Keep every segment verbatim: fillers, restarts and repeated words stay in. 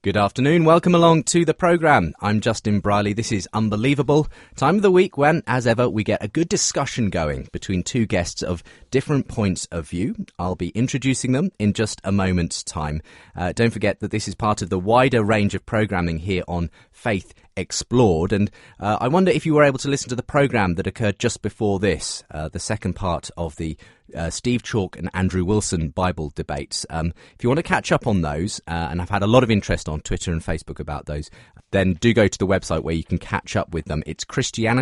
Good afternoon. Welcome along to the programme. I'm Justin Briley. This is Unbelievable. Time of the week when, as ever, we get a good discussion going between two guests of different points of view. I'll be introducing them in just a moment's time. Uh, don't forget that this is part of the wider range of programming here on Faith Explored, and uh, I wonder if you were able to listen to the programme that occurred just before this, uh, the second part of the uh, Steve Chalk and Andrew Wilson Bible debates. Um, if you want to catch up on those, uh, and I've had a lot of interest on Twitter and Facebook about those, then do go to the website where you can catch up with them. It's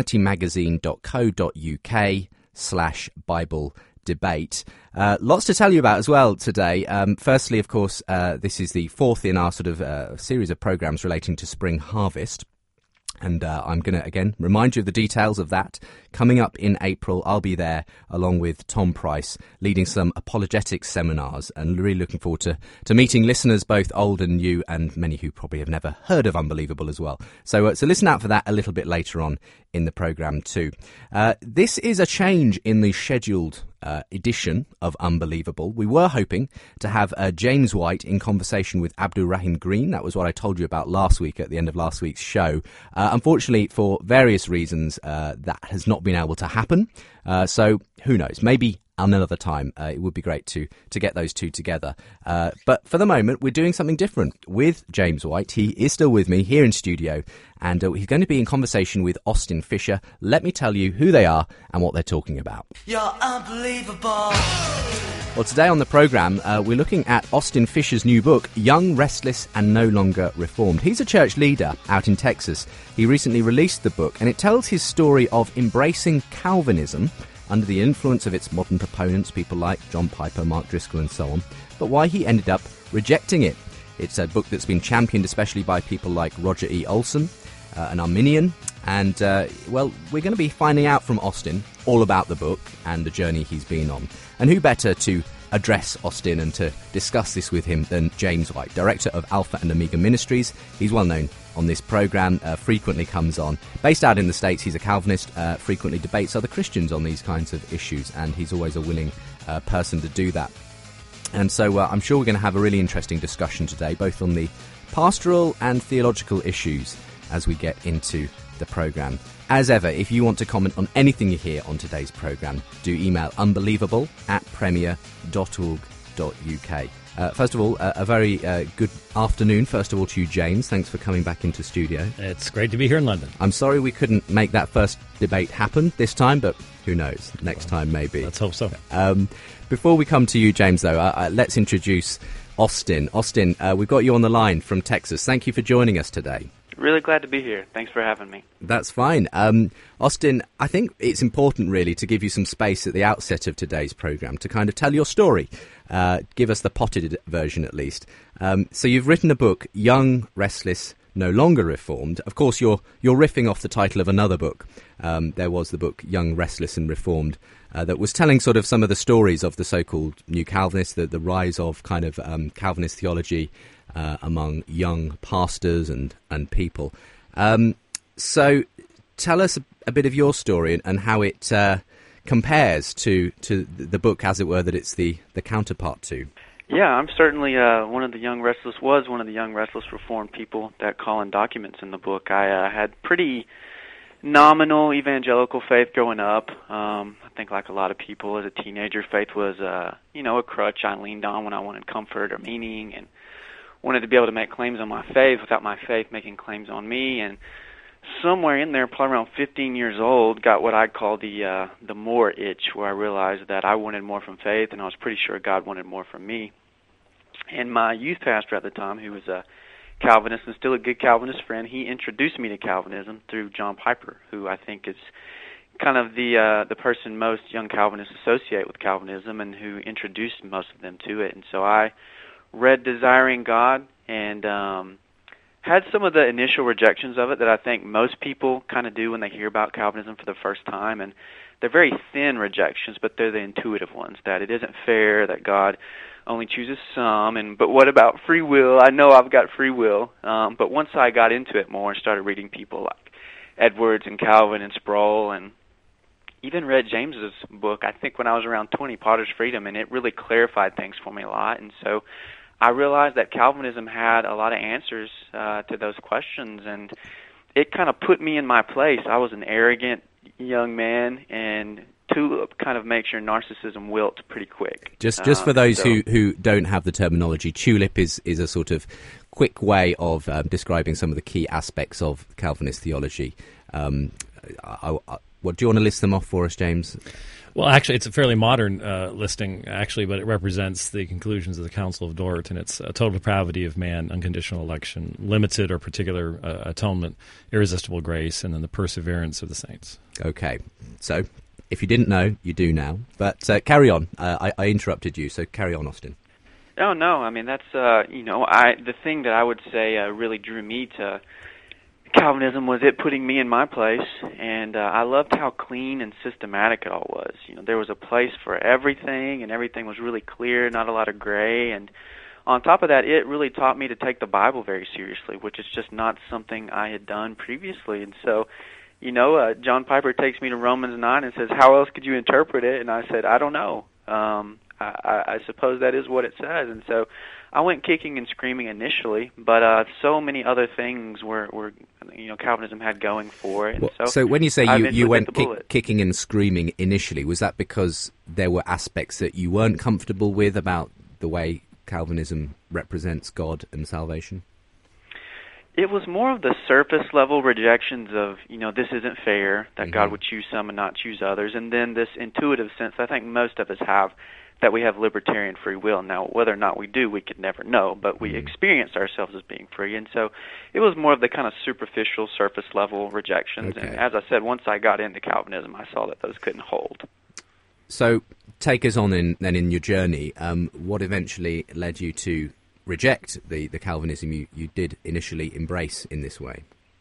christianitymagazine.co.uk slash Bible debate. Uh, lots to tell you about as well today. Um, firstly, of course, uh, this is the fourth in our sort of uh, series of programmes relating to Spring Harvest. And uh, I'm going to, again, remind you of the details of that. Coming up in April, I'll be there along with Tom Price, leading some apologetics seminars, and really looking forward to, to meeting listeners, both old and new, and many who probably have never heard of Unbelievable as well. So, uh, so listen out for that a little bit later on in the programme too. Uh, this is a change in the scheduled uh, edition of Unbelievable. We were hoping to have uh, James White in conversation with Abdul Rahim Green. That was what I told you about last week at the end of last week's show. Uh, unfortunately, for various reasons, uh, that has not been able to happen. Uh, so who knows? Maybe another time. Uh, it would be great to to get those two together. Uh, but for the moment, we're doing something different with James White. He is still with me here in studio, and uh, he's going to be in conversation with Austin Fisher. Let me tell you who they are and what they're talking about. You're unbelievable. Well, today on the programme, uh, we're looking at Austin Fisher's new book, Young, Restless and No Longer Reformed. He's a church leader out in Texas. He recently released the book, and it tells his story of embracing Calvinism under the influence of its modern proponents, people like John Piper, Mark Driscoll and so on, but why he ended up rejecting it. It's a book that's been championed especially by people like Roger E. Olson, uh, an Arminian, and, uh, well, we're going to be finding out from Austin all about the book and the journey he's been on. And who better to address Austin and to discuss this with him than James White, director of Alpha and Omega Ministries. He's well known on this programme, uh, frequently comes on. Based out in the States, he's a Calvinist, uh, frequently debates other Christians on these kinds of issues, and he's always a willing uh, person to do that. And so uh, I'm sure we're going to have a really interesting discussion today, both on the pastoral and theological issues as we get into the programme. As ever, if you want to comment on anything you hear on today's programme, do email unbelievable at premier dot org dot uk. Uh, first of all, uh, a very uh, good afternoon, first of all, to you, James. Thanks for coming back into studio. It's great to be here in London. I'm sorry we couldn't make that first debate happen this time, but who knows? Next well, time, maybe. Let's hope so. Um, before we come to you, James, though, uh, uh, let's introduce Austin. Austin, uh, we've got you on the line from Texas. Thank you for joining us today. Really glad to be here. Thanks for having me. That's fine. Um, Austin, I think it's important, really, to give you some space at the outset of today's programme to kind of tell your story. Uh, give us the potted version, at least. Um, so you've written a book, Young, Restless, No Longer Reformed. Of course, you're you're riffing off the title of another book. Um, there was the book, Young, Restless and Reformed, uh, that was telling sort of some of the stories of the so-called New Calvinists, the, the rise of kind of um, Calvinist theology Uh, among young pastors and, and people. Um, so tell us a, a bit of your story and, and how it uh, compares to, to the book, as it were, that it's the, the counterpart to. Yeah, I'm certainly uh, one of the young restless, was one of the young restless Reformed people that Colin documents in the book. I uh, had pretty nominal evangelical faith growing up. Um, I think like a lot of people as a teenager, faith was, uh, you know, a crutch I leaned on when I wanted comfort or meaning, and wanted to be able to make claims on my faith without my faith making claims on me. And somewhere in there, probably around fifteen years old, got what I'd call the uh, the more itch, where I realized that I wanted more from faith, and I was pretty sure God wanted more from me. And my youth pastor at the time, who was a Calvinist and still a good Calvinist friend, he introduced me to Calvinism through John Piper, who I think is kind of the uh, the person most young Calvinists associate with Calvinism and who introduced most of them to it. And so I read Desiring God and um, had some of the initial rejections of it that I think most people kind of do when they hear about Calvinism for the first time. And they're very thin rejections, but they're the intuitive ones, that it isn't fair, that God only chooses some, and but what about free will? I know I've got free will. Um, but once I got into it more and started reading people like Edwards and Calvin and Sproul, and even read James's book, I think when I was around twenty, Potter's Freedom, and it really clarified things for me a lot. And so I realized that Calvinism had a lot of answers uh, to those questions, and it kind of put me in my place. I was an arrogant young man, and tulip kind of makes your narcissism wilt pretty quick. Just just for Um, those so- who, who don't have the terminology, tulip is, is a sort of quick way of um, describing some of the key aspects of Calvinist theology. Um, I, I, what do you want to list them off for us, James? Well, actually, it's a fairly modern uh, listing, actually, but it represents the conclusions of the Council of Dort, and it's uh, total depravity of man, unconditional election, limited or particular uh, atonement, irresistible grace, and then the perseverance of the saints. Okay, so if you didn't know, you do now. But uh, carry on. Uh, I, I interrupted you, so carry on, Austin. Oh no, I mean that's uh, you know I the thing that I would say uh, really drew me to Calvinism was it putting me in my place, and uh, I loved how clean and systematic it all was. You know, there was a place for everything, and everything was really clear, not a lot of gray. And on top of that, it really taught me to take the Bible very seriously, which is just not something I had done previously. And so, you know, uh, John Piper takes me to Romans nine and says, "How else could you interpret it?" And I said, "I don't know. Um, I, I suppose that is what it says." And so I went kicking and screaming initially, but uh, so many other things were, were, you know, Calvinism had going for it. And Well, so, so when you say I you, eventually you bit went the kick, bullet. kicking and screaming initially, was that because there were aspects that you weren't comfortable with about the way Calvinism represents God and salvation? It was more of the surface level rejections of, you know, this isn't fair, that Mhm. God would choose some and not choose others, and then this intuitive sense I think most of us have that we have libertarian free will. Now, whether or not we do, we could never know, but we Mhm. experience ourselves as being free, and so it was more of the kind of superficial, surface level rejections, Okay. and as I said, once I got into Calvinism, I saw that those couldn't hold. So take us on in, then in your journey. Um, what eventually led you to reject the, the Calvinism you, you did initially embrace in this way?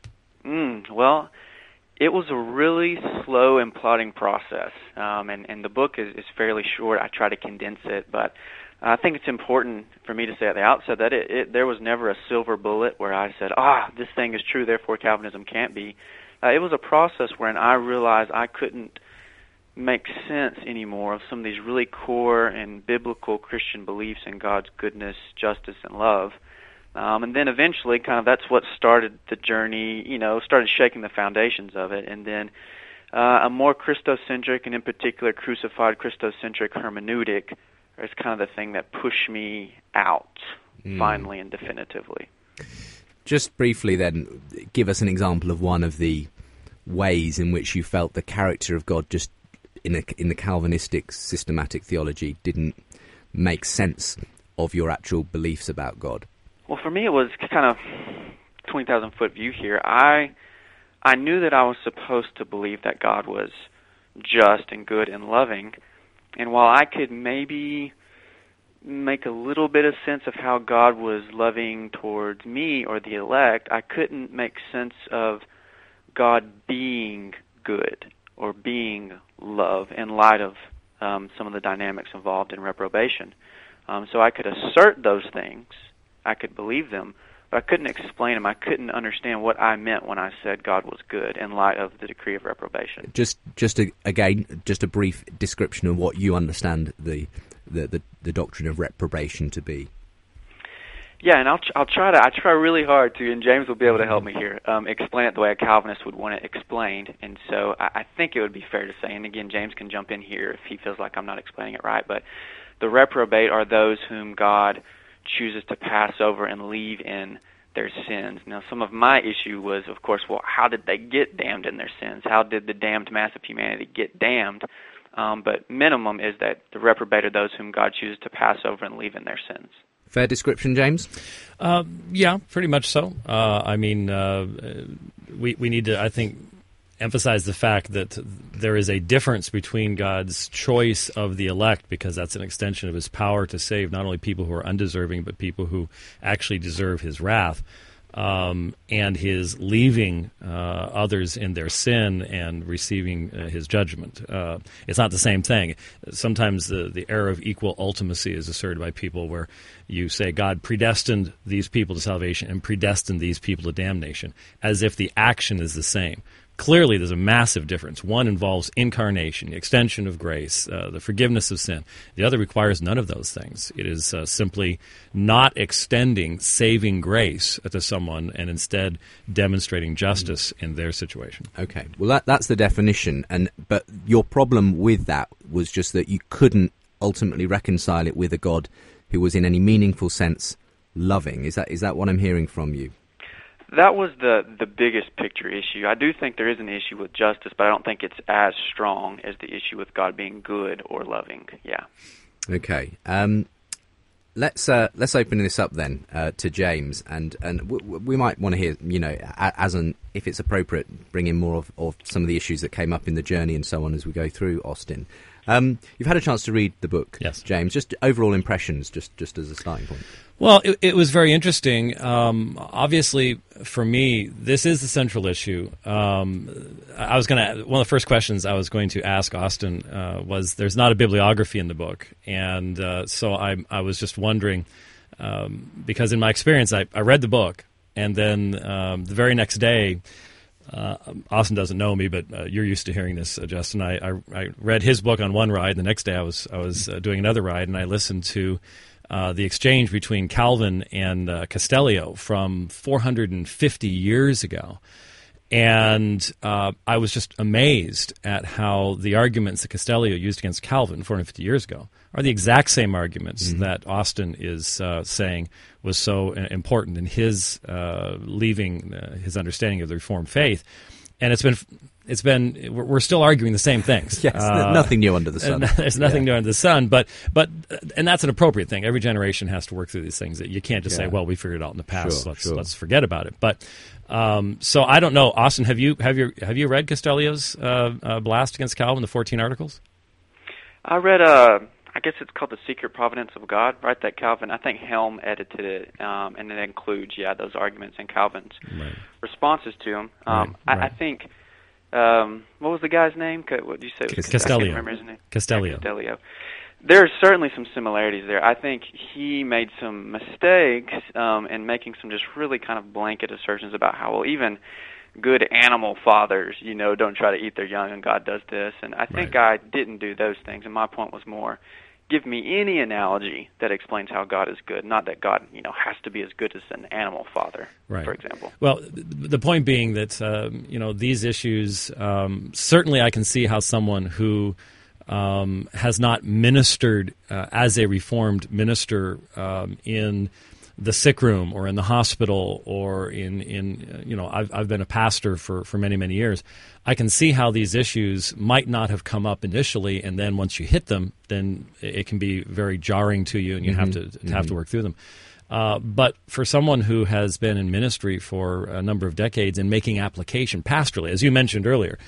Mm, well, it was a really slow and plodding process, um, and, and the book is, is fairly short. I try to condense it, but I think it's important for me to say at the outset that it, it, there was never a silver bullet where I said, ah, this thing is true, therefore Calvinism can't be. Uh, it was a process wherein I realized I couldn't make sense anymore of some of these really core and biblical Christian beliefs in God's goodness, justice, and love. Um, and then eventually, kind of that's what started the journey, you know, started shaking the foundations of it. And then uh, a more Christocentric, and in particular crucified Christocentric hermeneutic is kind of the thing that pushed me out, Mm. finally and definitively. Just briefly then, give us an example of one of the ways in which you felt the character of God just in, a, in the Calvinistic systematic theology didn't make sense of your actual beliefs about God. Well, for me, it was kind of twenty thousand foot view here. I I knew that I was supposed to believe that God was just and good and loving, and while I could maybe make a little bit of sense of how God was loving towards me or the elect, I couldn't make sense of God being good or being love in light of um, some of the dynamics involved in reprobation. Um, so I could assert those things, I could believe them, but I couldn't explain them. I couldn't understand what I meant when I said God was good in light of the decree of reprobation. Just, just a, again, just a brief description of what you understand the, the, the, the doctrine of reprobation to be. Yeah, and I'll I'll try to I try really hard to, and James will be able to help me here, um, explain it the way a Calvinist would want it explained. And so I, I think it would be fair to say, and again, James can jump in here if he feels like I'm not explaining it right, but the reprobate are those whom God chooses to pass over and leave in their sins. Now, some of my issue was, of course, well, how did they get damned in their sins? How did the damned mass of humanity get damned? Um, but minimum is that the reprobate are those whom God chooses to pass over and leave in their sins. Fair description, James? Uh, yeah, pretty much so. Uh, I mean, uh, we we need to, I think, emphasize the fact that there is a difference between God's choice of the elect, because that's an extension of his power to save not only people who are undeserving, but people who actually deserve his wrath, um, and his leaving uh, others in their sin and receiving uh, his judgment. Uh, it's not the same thing. Sometimes the, the error of equal ultimacy is asserted by people where you say God predestined these people to salvation and predestined these people to damnation, as if the action is the same. clearly there's a massive difference. One involves incarnation, the extension of grace, uh, the forgiveness of sin. The other requires none of those things. It is uh, simply not extending saving grace to someone and instead demonstrating justice mm. in their situation. Okay, well that that's the definition, and but your problem with that was just that you couldn't ultimately reconcile it with a God who was in any meaningful sense loving. Is that is that what I'm hearing from you? That was the the biggest picture issue. I do think there is an issue with justice, but I don't think it's as strong as the issue with God being good or loving. Yeah. Okay. Um, let's uh, let's open this up then uh, to James, and and w- we might want to hear, you know, as an if it's appropriate, bring in more of, of some of the issues that came up in the journey and so on as we go through Austin. Um, you've had a chance to read the book, yes, James. Just overall impressions, just just as a starting point. Well, it, it was very interesting. Um, obviously, for me, this is the central issue. Um, I was going to one of the first questions I was going to ask Austin uh, was: there's not a bibliography in the book, and uh, so I, I was just wondering um, because in my experience, I, I read the book, and then um, the very next day. Uh, Austin doesn't know me, but uh, you're used to hearing this, uh, Justin. I, I, I read his book on one ride. The next day, I was I was uh, doing another ride, and I listened to uh, the exchange between Calvin and uh, Castellio from four hundred fifty years ago. And uh, I was just amazed at how the arguments that Castellio used against Calvin four hundred fifty years ago are the exact same arguments mm-hmm. that Austin is uh, saying was so important in his uh, leaving uh, his understanding of the Reformed faith. And it's been, it's been, we're still arguing the same things. Yes, uh, nothing new under the sun. There's nothing yeah. new under the sun, but, but, and that's an appropriate thing. Every generation has to work through these things. You can't just yeah. say, well, we figured it out in the past, sure, let's, sure. let's forget about it. But, um, so I don't know, Austin, have you, have you, have you read Castellio's uh, uh, blast against Calvin, the fourteen articles? I read, uh, I guess it's called The Secret Providence of God, right? That Calvin, I think Helm edited it, um, and it includes, yeah, those arguments and Calvin's right. responses to them. Um, right, right. I, I think, um, what was the guy's name? What did you say? Castellio. I can't remember his name. Castellio. Yeah, Castellio. There's certainly some similarities there. I think he made some mistakes um, in making some just really kind of blanket assertions about how, well, even good animal fathers, you know, don't try to eat their young, and God does this. And I think right. I didn't do those things, and my point was more, give me any analogy that explains how God is good, not that God, you know, has to be as good as an animal father, right. for example. Well, the point being that, um, you know, these issues, um, certainly I can see how someone who um, has not ministered uh, as a Reformed minister um, in the sick room or in the hospital or in, in you know, I've, I've been a pastor for, for many, many years. I can see how these issues might not have come up initially, and then once you hit them, then it can be very jarring to you, and you mm-hmm. have to, to mm-hmm. have to work through them. Uh, but for someone who has been in ministry for a number of decades and making application pastorally, as you mentioned earlier,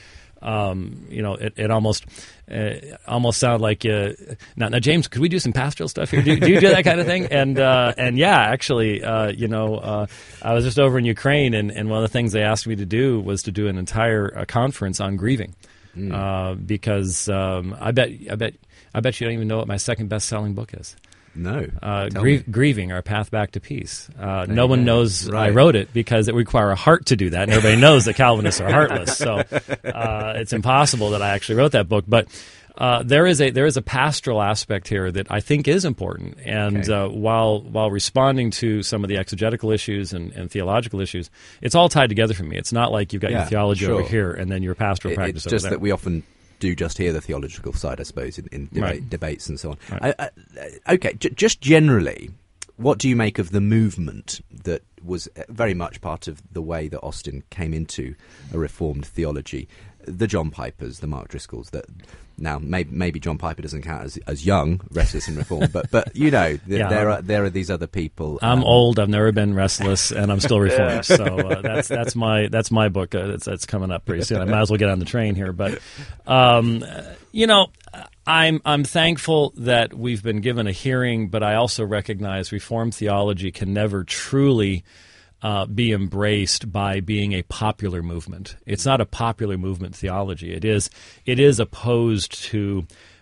Um, you know, it, it almost uh, almost sounded like uh, now, now, James, could we do some pastoral stuff here? Do, do you do that kind of thing? And uh, and yeah, actually, uh, you know, uh, I was just over in Ukraine, and, and one of the things they asked me to do was to do an entire uh, conference on grieving, mm. uh, because um, I bet I bet I bet you don't even know what my second best-selling book is. No. Uh, grie- grieving, Our Path Back to Peace. Uh, no you one go. knows Right. I wrote it because it would require a heart to do that, and everybody knows that Calvinists are heartless. So uh, it's impossible that I actually wrote that book. But uh, there is a there is a pastoral aspect here that I think is important. And Okay. uh, while while responding to some of the exegetical issues and, and theological issues, it's all tied together for me. It's not like you've got Yeah, your theology sure. over here and then your pastoral It- practice it's over just there. that we often do just hear the theological side, I suppose, in, in debate, Right. debates and so on. Right. I, I, okay, j- just generally, what do you make of the movement that was very much part of the way that Austin came into a Reformed theology? The John Pipers, the Mark Driscolls, that now maybe, maybe John Piper doesn't count as, as young, restless and reformed, but but you know th- Yeah. there are there are these other people. I'm um, old. I've never been restless, and I'm still reformed. So uh, that's that's my that's my book. Uh, that's, that's coming up pretty soon. I might as well get on the train here. But um, you know, I'm I'm thankful that we've been given a hearing, but I also recognize Reformed theology can never truly Uh, be embraced by being a popular movement. It's not a popular movement theology. It is it is opposed to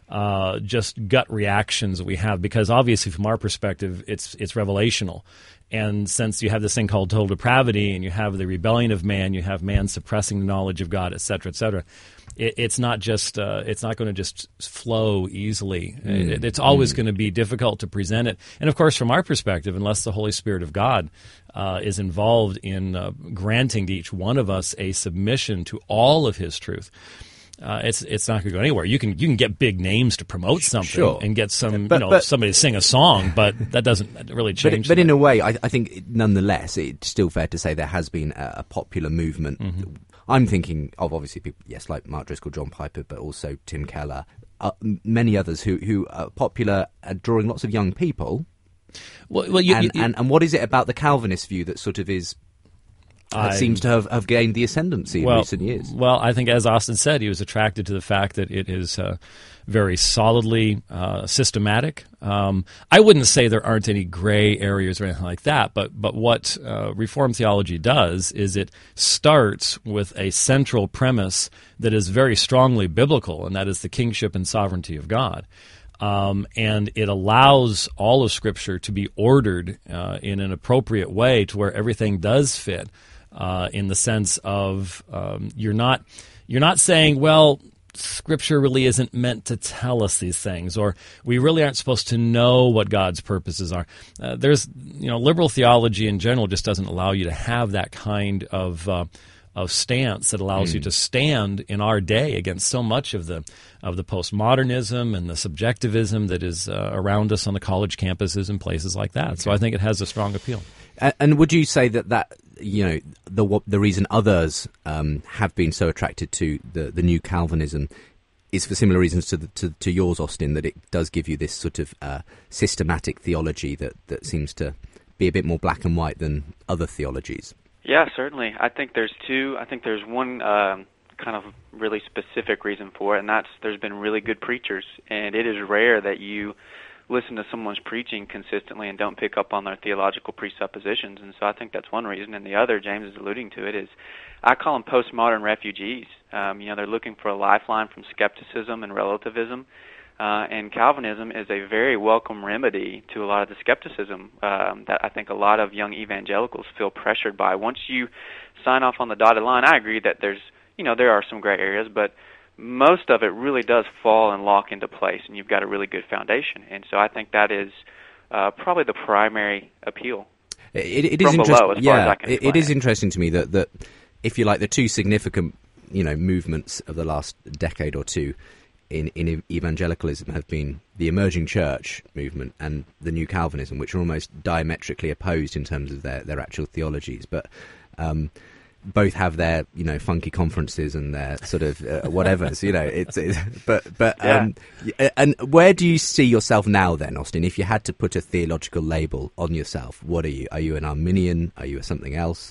uh, just gut reactions that we have, because obviously from our perspective, it's it's revelational. And since you have this thing called total depravity, and you have the rebellion of man, you have man suppressing the knowledge of God, et cetera, et cetera, it, it's not just uh, it's not going to just flow easily. Mm. It, it's always mm. going to be difficult to present it. And of course, from our perspective, unless the Holy Spirit of God uh, is involved in uh, granting to each one of us a submission to all of His truth, Uh, it's it's not going to go anywhere. You can you can get big names to promote something sure. and get some but, you know but, somebody to sing a song, but that doesn't really change. But, but in a way, I, I think nonetheless, it's still fair to say there has been a, a popular movement. Mm-hmm. I'm thinking of obviously people, yes, like Mark Driscoll, John Piper, but also Tim Keller, uh, many others who who are popular at drawing lots of young people. Well, well you, and, you, you, and and what is it about the Calvinist view that sort of is? That I, seems to have, have gained the ascendancy well, in recent years. Well, I think, as Austin said, he was attracted to the fact that it is uh, very solidly uh, systematic. Um, I wouldn't say there aren't any gray areas or anything like that, but but what uh, Reformed theology does is it starts with a central premise that is very strongly biblical, and that is the kingship and sovereignty of God. Um, and it allows all of Scripture to be ordered uh, in an appropriate way to where everything does fit. Uh, in the sense of um, you're not you're not saying, well, Scripture really isn't meant to tell us these things, or we really aren't supposed to know what God's purposes are. Uh, there's you know liberal theology in general just doesn't allow you to have that kind of uh, of stance that allows mm. you to stand in our day against so much of the of the postmodernism and the subjectivism that is uh, around us on the college campuses and places like that. Okay. So I think it has a strong appeal. And, and would you say that that you know the the reason others um, have been so attracted to the, the new Calvinism is for similar reasons to, the, to to yours, Austin, that it does give you this sort of uh, systematic theology that, that seems to be a bit more black and white than other theologies? Yeah, certainly. I think there's two. I think there's one um, kind of really specific reason for it, and that's there's been really good preachers, and it is rare that you listen to someone's preaching consistently and don't pick up on their theological presuppositions. And so I think that's one reason. And the other, James is alluding to it, is I call them postmodern refugees. Um, you know, they're looking for a lifeline from skepticism and relativism. Uh, and Calvinism is a very welcome remedy to a lot of the skepticism um, that I think a lot of young evangelicals feel pressured by. Once you sign off on the dotted line, I agree that there's, you know, there are some gray areas, but most of it really does fall and lock into place, and you've got a really good foundation. And so I think that is uh, probably the primary appeal. It, it is from below, as yeah, far as I can it, it is it. interesting to me that, that, if you like, the two significant, you know, movements of the last decade or two in, in evangelicalism have been the emerging church movement and the new Calvinism, which are almost diametrically opposed in terms of their, their actual theologies. But um, both have their, you know, funky conferences and their sort of uh, whatevers, you know. It's, it's but but um, yeah. And where do you see yourself now, then, Austin? If you had to put a theological label on yourself, what are you? Are you an Arminian? Are you something else?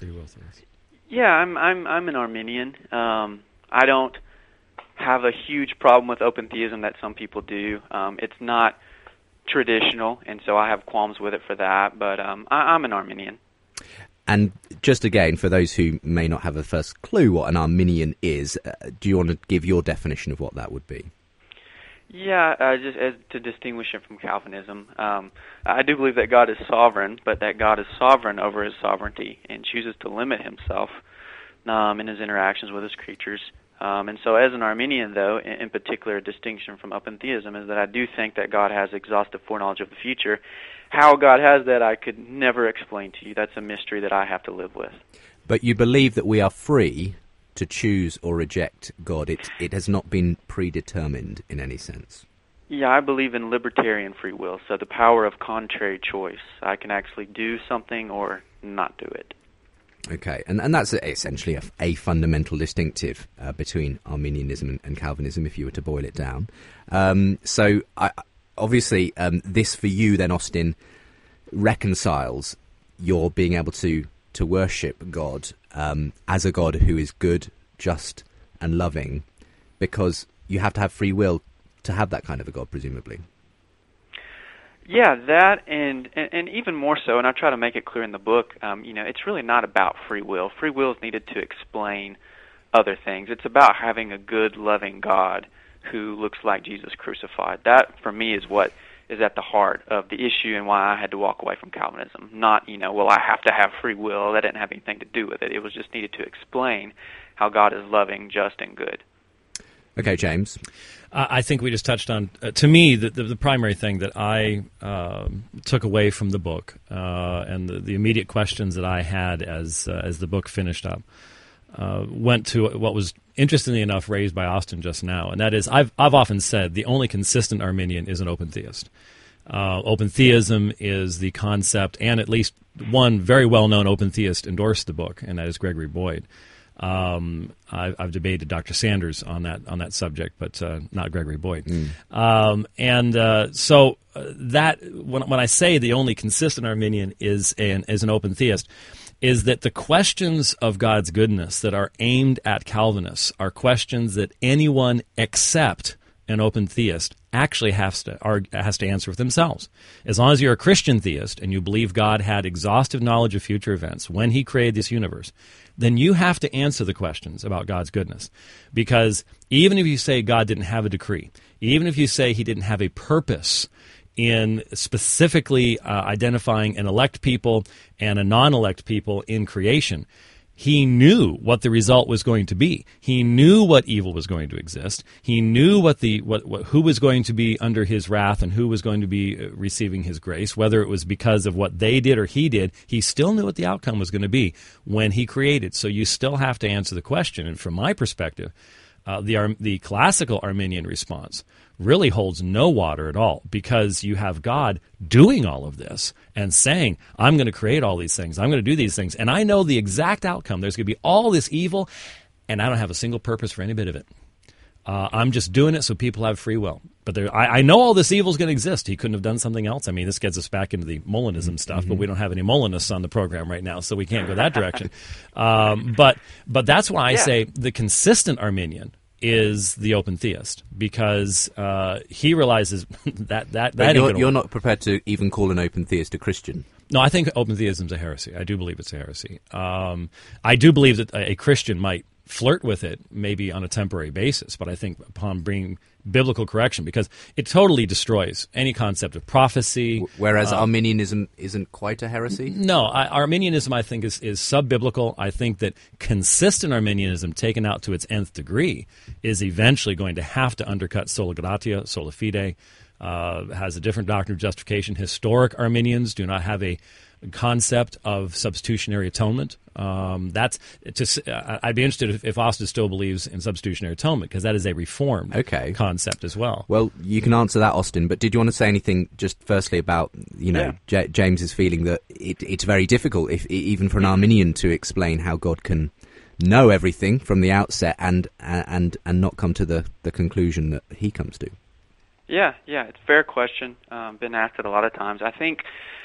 Yeah, I'm I'm I'm an Arminian. Um, I don't have a huge problem with open theism that some people do. Um, it's not traditional, and so I have qualms with it for that. But um, I, I'm an Arminian. And just again, for those who may not have a first clue what an Arminian is, uh, do you want to give your definition of what that would be? Yeah, uh, just as to distinguish it from Calvinism, um, I do believe that God is sovereign, but that God is sovereign over His sovereignty and chooses to limit Himself um, in His interactions with His creatures. Um, and so as an Arminian, though, in, in particular, a distinction from open theism is that I do think that God has exhaustive foreknowledge of the future. How God has that, I could never explain to you. That's a mystery that I have to live with. But you believe that we are free to choose or reject God. It, it has not been predetermined in any sense. Yeah, I believe in libertarian free will, so the power of contrary choice. I can actually do something or not do it. Okay, and, and that's essentially a, a fundamental distinctive uh, between Arminianism and, and Calvinism, if you were to boil it down. Um, so, I, obviously, um, this for you, then, Austin, reconciles your being able to, to worship God um, as a God who is good, just, and loving, because you have to have free will to have that kind of a God, presumably. Yeah, that and, and, and even more so, and I try to make it clear in the book, um, you know, it's really not about free will. Free will is needed to explain other things. It's about having a good, loving God who looks like Jesus crucified. That, for me, is what is at the heart of the issue and why I had to walk away from Calvinism. Not, you know, well, I have to have free will. That didn't have anything to do with it. It was just needed to explain how God is loving, just, and good. Okay, James. Uh, I think we just touched on, uh, to me, the, the, the primary thing that I uh, took away from the book uh, and the, the immediate questions that I had as uh, as the book finished up uh, went to what was, interestingly enough, raised by Austin just now, and that is, I've I've often said the only consistent Arminian is an open theist. Uh, open theism is the concept, and at least one very well-known open theist endorsed the book, and that is Gregory Boyd. Um, I've, I've debated Doctor Sanders on that on that subject, but uh, not Gregory Boyd. Mm. Um, and uh, so uh, that when when I say the only consistent Arminian is an is an open theist, is that the questions of God's goodness that are aimed at Calvinists are questions that anyone except an open theist actually has to are, has to answer for themselves. As long as you're a Christian theist and you believe God had exhaustive knowledge of future events when he created this universe, then you have to answer the questions about God's goodness. Because even if you say God didn't have a decree, even if you say he didn't have a purpose in specifically uh, identifying an elect people and a non-elect people in creation, he knew what the result was going to be. He knew what evil was going to exist. He knew what the what, what who was going to be under his wrath and who was going to be receiving his grace, whether it was because of what they did or he did. He still knew what the outcome was going to be when he created. So you still have to answer the question. And from my perspective, uh, the Ar- the classical Arminian response really holds no water at all, because you have God doing all of this and saying, I'm going to create all these things, I'm going to do these things, and I know the exact outcome. There's going to be all this evil, and I don't have a single purpose for any bit of it. Uh, I'm just doing it so people have free will. But there, I, I know all this evil is going to exist. He couldn't have done something else. I mean, this gets us back into the Molinism stuff, mm-hmm. but we don't have any Molinists on the program right now, so we can't go that direction. um, but but that's why I yeah. say the consistent Arminian is the open theist, because uh, he realizes that that, that you're, ain't you're not prepared to even call an open theist a Christian. No, I think open theism is a heresy. I do believe it's a heresy. Um, I do believe that a, a Christian might flirt with it, maybe on a temporary basis, but I think upon bringing biblical correction, because it totally destroys any concept of prophecy. Whereas um, Arminianism isn't quite a heresy? No, I, Arminianism, I think, is, is sub-biblical. I think that consistent Arminianism, taken out to its nth degree, is eventually going to have to undercut sola gratia, sola fide, uh, has a different doctrine of justification. Historic Arminians do not have a concept of substitutionary atonement. Um, that's to, I'd be interested if, if Austin still believes in substitutionary atonement, because that is a reformed okay. concept as well. Well, you can answer that, Austin, but did you want to say anything just firstly about, you know, yeah. J- James's feeling that it, it's very difficult, if even for an Arminian, to explain how God can know everything from the outset and and and not come to the, the conclusion that he comes to? Yeah, yeah, it's a fair question. Um, been asked it a lot of times. I think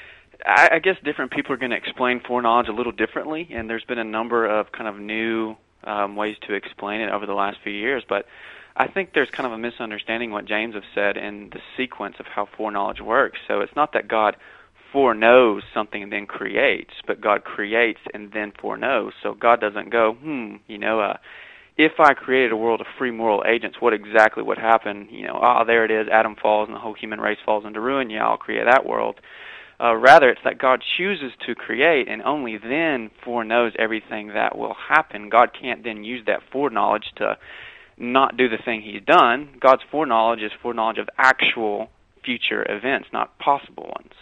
I, I guess different people are going to explain foreknowledge a little differently, and there's been a number of kind of new um, ways to explain it over the last few years. But I think there's kind of a misunderstanding what James have said in the sequence of how foreknowledge works. So it's not that God foreknows something and then creates, but God creates and then foreknows. So God doesn't go, hmm, you know, uh, if I created a world of free moral agents, what exactly would happen? You know, ah, oh, there it is, Adam falls and the whole human race falls into ruin. Yeah, I'll create that world. Uh, rather, it's that God chooses to create and only then foreknows everything that will happen. God can't then use that foreknowledge to not do the thing he's done. God's foreknowledge is foreknowledge of actual future events, not possible ones.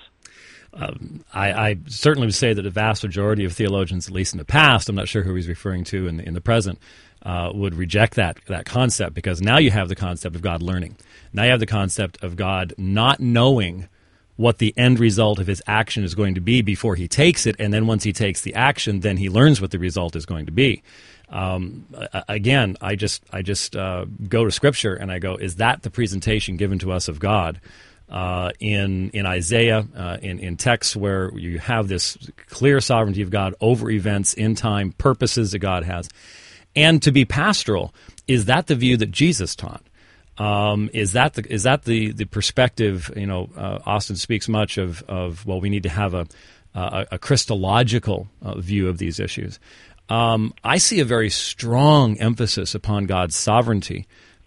Um, I, I certainly would say that a vast majority of theologians, at least in the past, I'm not sure who he's referring to in the, in the present, uh, would reject that that concept, because now you have the concept of God learning. Now you have the concept of God not knowing what the end result of his action is going to be before he takes it, and then once he takes the action, then he learns what the result is going to be. Um, again, I just I just uh, go to Scripture and I go, is that the presentation given to us of God uh, in in Isaiah, uh, in in texts where you have this clear sovereignty of God over events in time, purposes that God has, and to be pastoral, is that the view that Jesus taught? Um, is that the is that the, the perspective? You know, uh, Austin speaks much of, of well, we need to have a a, a Christological uh, view of these issues. Um, I see a very strong emphasis upon God's sovereignty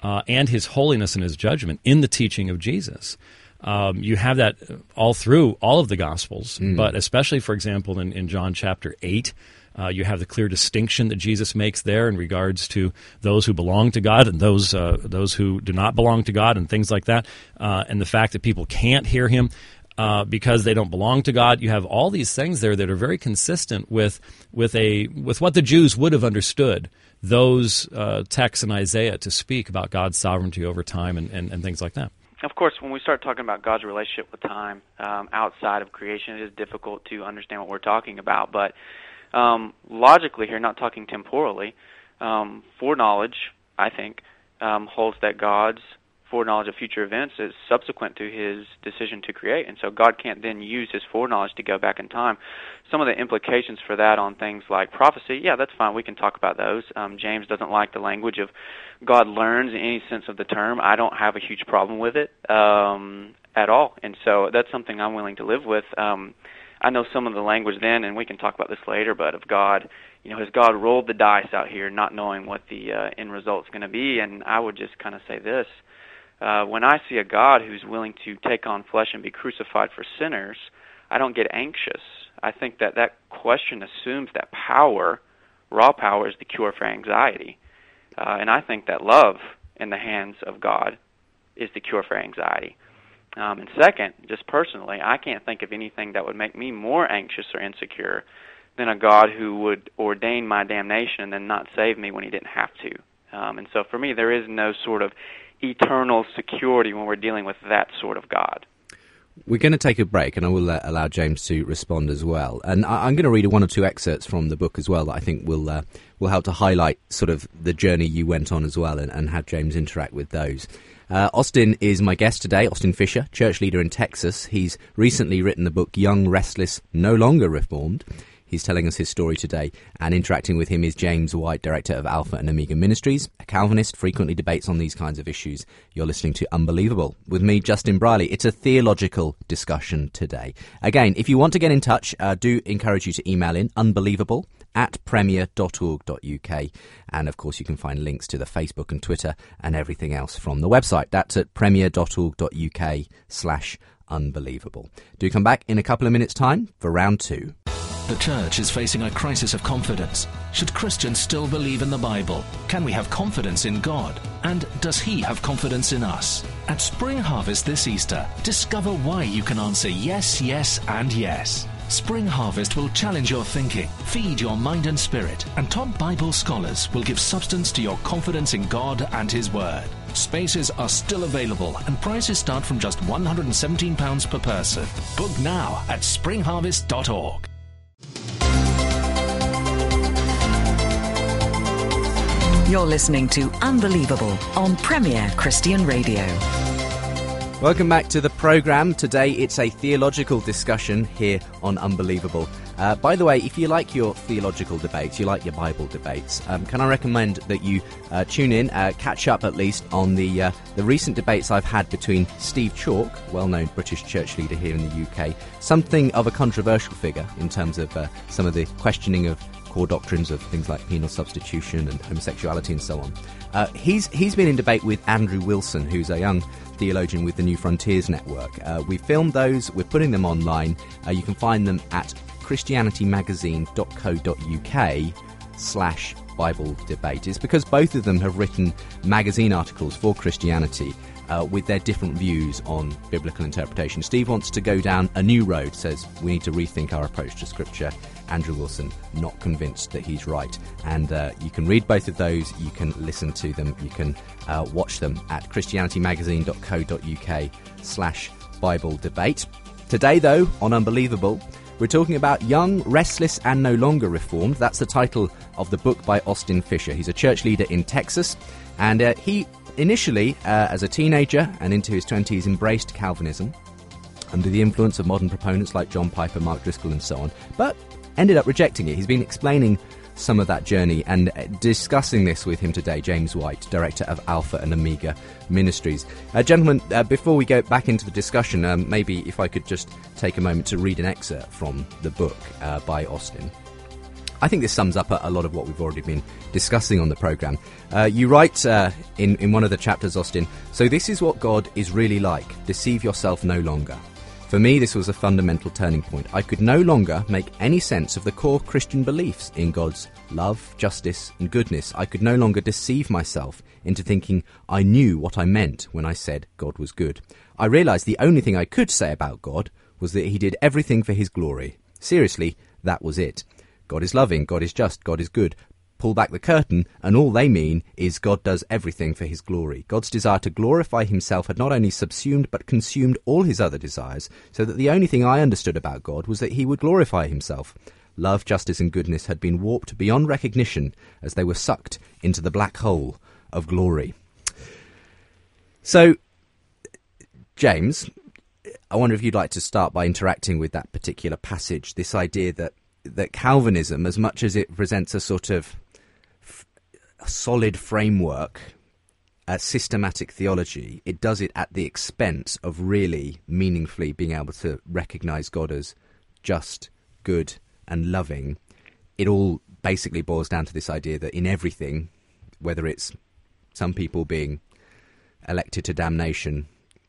uh, and his holiness and his judgment in the teaching of Jesus. Um, you have that all through all of the Gospels, mm. but especially, for example, in, in John chapter eight, uh, you have the clear distinction that Jesus makes there in regards to those who belong to God and those uh, those who do not belong to God and things like that, uh, and the fact that people can't hear him uh, because they don't belong to God. You have all these things there that are very consistent with with a with what the Jews would have understood those uh, texts in Isaiah to speak about God's sovereignty over time and, and, and things like that. Of course, when we start talking about God's relationship with time um, outside of creation, it is difficult to understand what we're talking about. But um, logically here, not talking temporally, um, foreknowledge, I think, um, holds that God's foreknowledge of future events is subsequent to his decision to create. And so God can't then use his foreknowledge to go back in time. Some of the implications for that on things like prophecy, yeah, that's fine. We can talk about those. Um, James doesn't like the language of God learns in any sense of the term. I don't have a huge problem with it um, at all. And so that's something I'm willing to live with. Um, I know some of the language then, and we can talk about this later, but of God, you know, has God rolled the dice out here not knowing what the uh, end result's going to be? And I would just kind of say this. Uh, when I see a God who's willing to take on flesh and be crucified for sinners, I don't get anxious. I think that that question assumes that power, raw power, is the cure for anxiety. Uh, and I think that love in the hands of God is the cure for anxiety. Um, and second, just personally, I can't think of anything that would make me more anxious or insecure than a God who would ordain my damnation and then not save me when he didn't have to. Um, and so for me, there is no sort of eternal security when we're dealing with that sort of God. We're going to take a break, and I will uh, allow James to respond as well. And I- I'm going to read one or two excerpts from the book as well that I think will uh, will help to highlight sort of the journey you went on as well, and, and have James interact with those. Uh, Austin is my guest today, Austin Fisher, church leader in Texas. He's recently written the book Young, Restless, No Longer Reformed. He's telling us his story today, and interacting with him is James White, director of Alpha and Omega Ministries, a Calvinist, frequently debates on these kinds of issues. You're listening to Unbelievable with me, Justin Briley. It's a theological discussion today. Again, if you want to get in touch, uh, do encourage you to email in unbelievable at premier dot org dot uk. And of course, you can find links to the Facebook and Twitter and everything else from the website. That's at premier dot org dot uk slash unbelievable. Do come back in a couple of minutes' time for round two. The church is facing a crisis of confidence. Should Christians still believe in the Bible? Can we have confidence in God? And does he have confidence in us? At Spring Harvest this Easter, discover why you can answer yes, yes, and yes. Spring Harvest will challenge your thinking, feed your mind and spirit, and top Bible scholars will give substance to your confidence in God and his Word. Spaces are still available and prices start from just one hundred seventeen pounds per person. Book now at spring harvest dot org. You're listening to Unbelievable on Premier Christian Radio. Welcome back to the programme. Today it's a theological discussion here on Unbelievable. Uh, by the way, if you like your theological debates, you like your Bible debates, um, can I recommend that you uh, tune in, uh, catch up at least on the uh, the recent debates I've had between Steve Chalke, well-known British church leader here in the U K, something of a controversial figure in terms of uh, some of the questioning of core doctrines of things like penal substitution and homosexuality and so on. Uh, he's he's been in debate with Andrew Wilson, who's a young theologian with the New Frontiers Network. Uh, we filmed those, we're putting them online. Uh, you can find them at christianitymagazine dot co dot uk slash Bible debate. It's because both of them have written magazine articles for Christianity uh, with their different views on biblical interpretation. Steve wants to go down a new road, says we need to rethink our approach to Scripture. Andrew Wilson, not convinced that he's right. And uh, you can read both of those, you can listen to them, you can uh, watch them at christianitymagazine dot co dot uk slash Bible debate. Today, though, on Unbelievable, we're talking about Young, Restless and No Longer Reformed. That's the title of the book by Austin Fisher. He's a church leader in Texas, and uh, he initially, uh, as a teenager and into his twenties, embraced Calvinism under the influence of modern proponents like John Piper, Mark Driscoll and so on, but ended up rejecting it. He's been explaining some of that journey and discussing this with him today, James White, director of Alpha and Omega Ministries. Uh, gentlemen, uh, before we go back into the discussion, um, maybe if I could just take a moment to read an excerpt from the book uh, by Austin. I think this sums up a, a lot of what we've already been discussing on the programme. Uh, you write uh, in, in one of the chapters, Austin, "So this is what God is really like. Deceive yourself no longer. For me, this was a fundamental turning point. I could no longer make any sense of the core Christian beliefs in God's love, justice, and goodness. I could no longer deceive myself into thinking I knew what I meant when I said God was good. I realised the only thing I could say about God was that he did everything for his glory. Seriously, that was it. God is loving, God is just, God is good. Pull back the curtain, and all they mean is God does everything for his glory. God's desire to glorify himself had not only subsumed but consumed all his other desires, so that the only thing I understood about God was that he would glorify himself. Love, justice, and goodness had been warped beyond recognition as they were sucked into the black hole of glory." So, James, I wonder if you'd like to start by interacting with that particular passage, this idea that, that Calvinism, as much as it presents a sort of f- a solid framework, a systematic theology, it does it at the expense of really meaningfully being able to recognise God as just, good, and loving. It all basically boils down to this idea that in everything, whether it's some people being elected to damnation,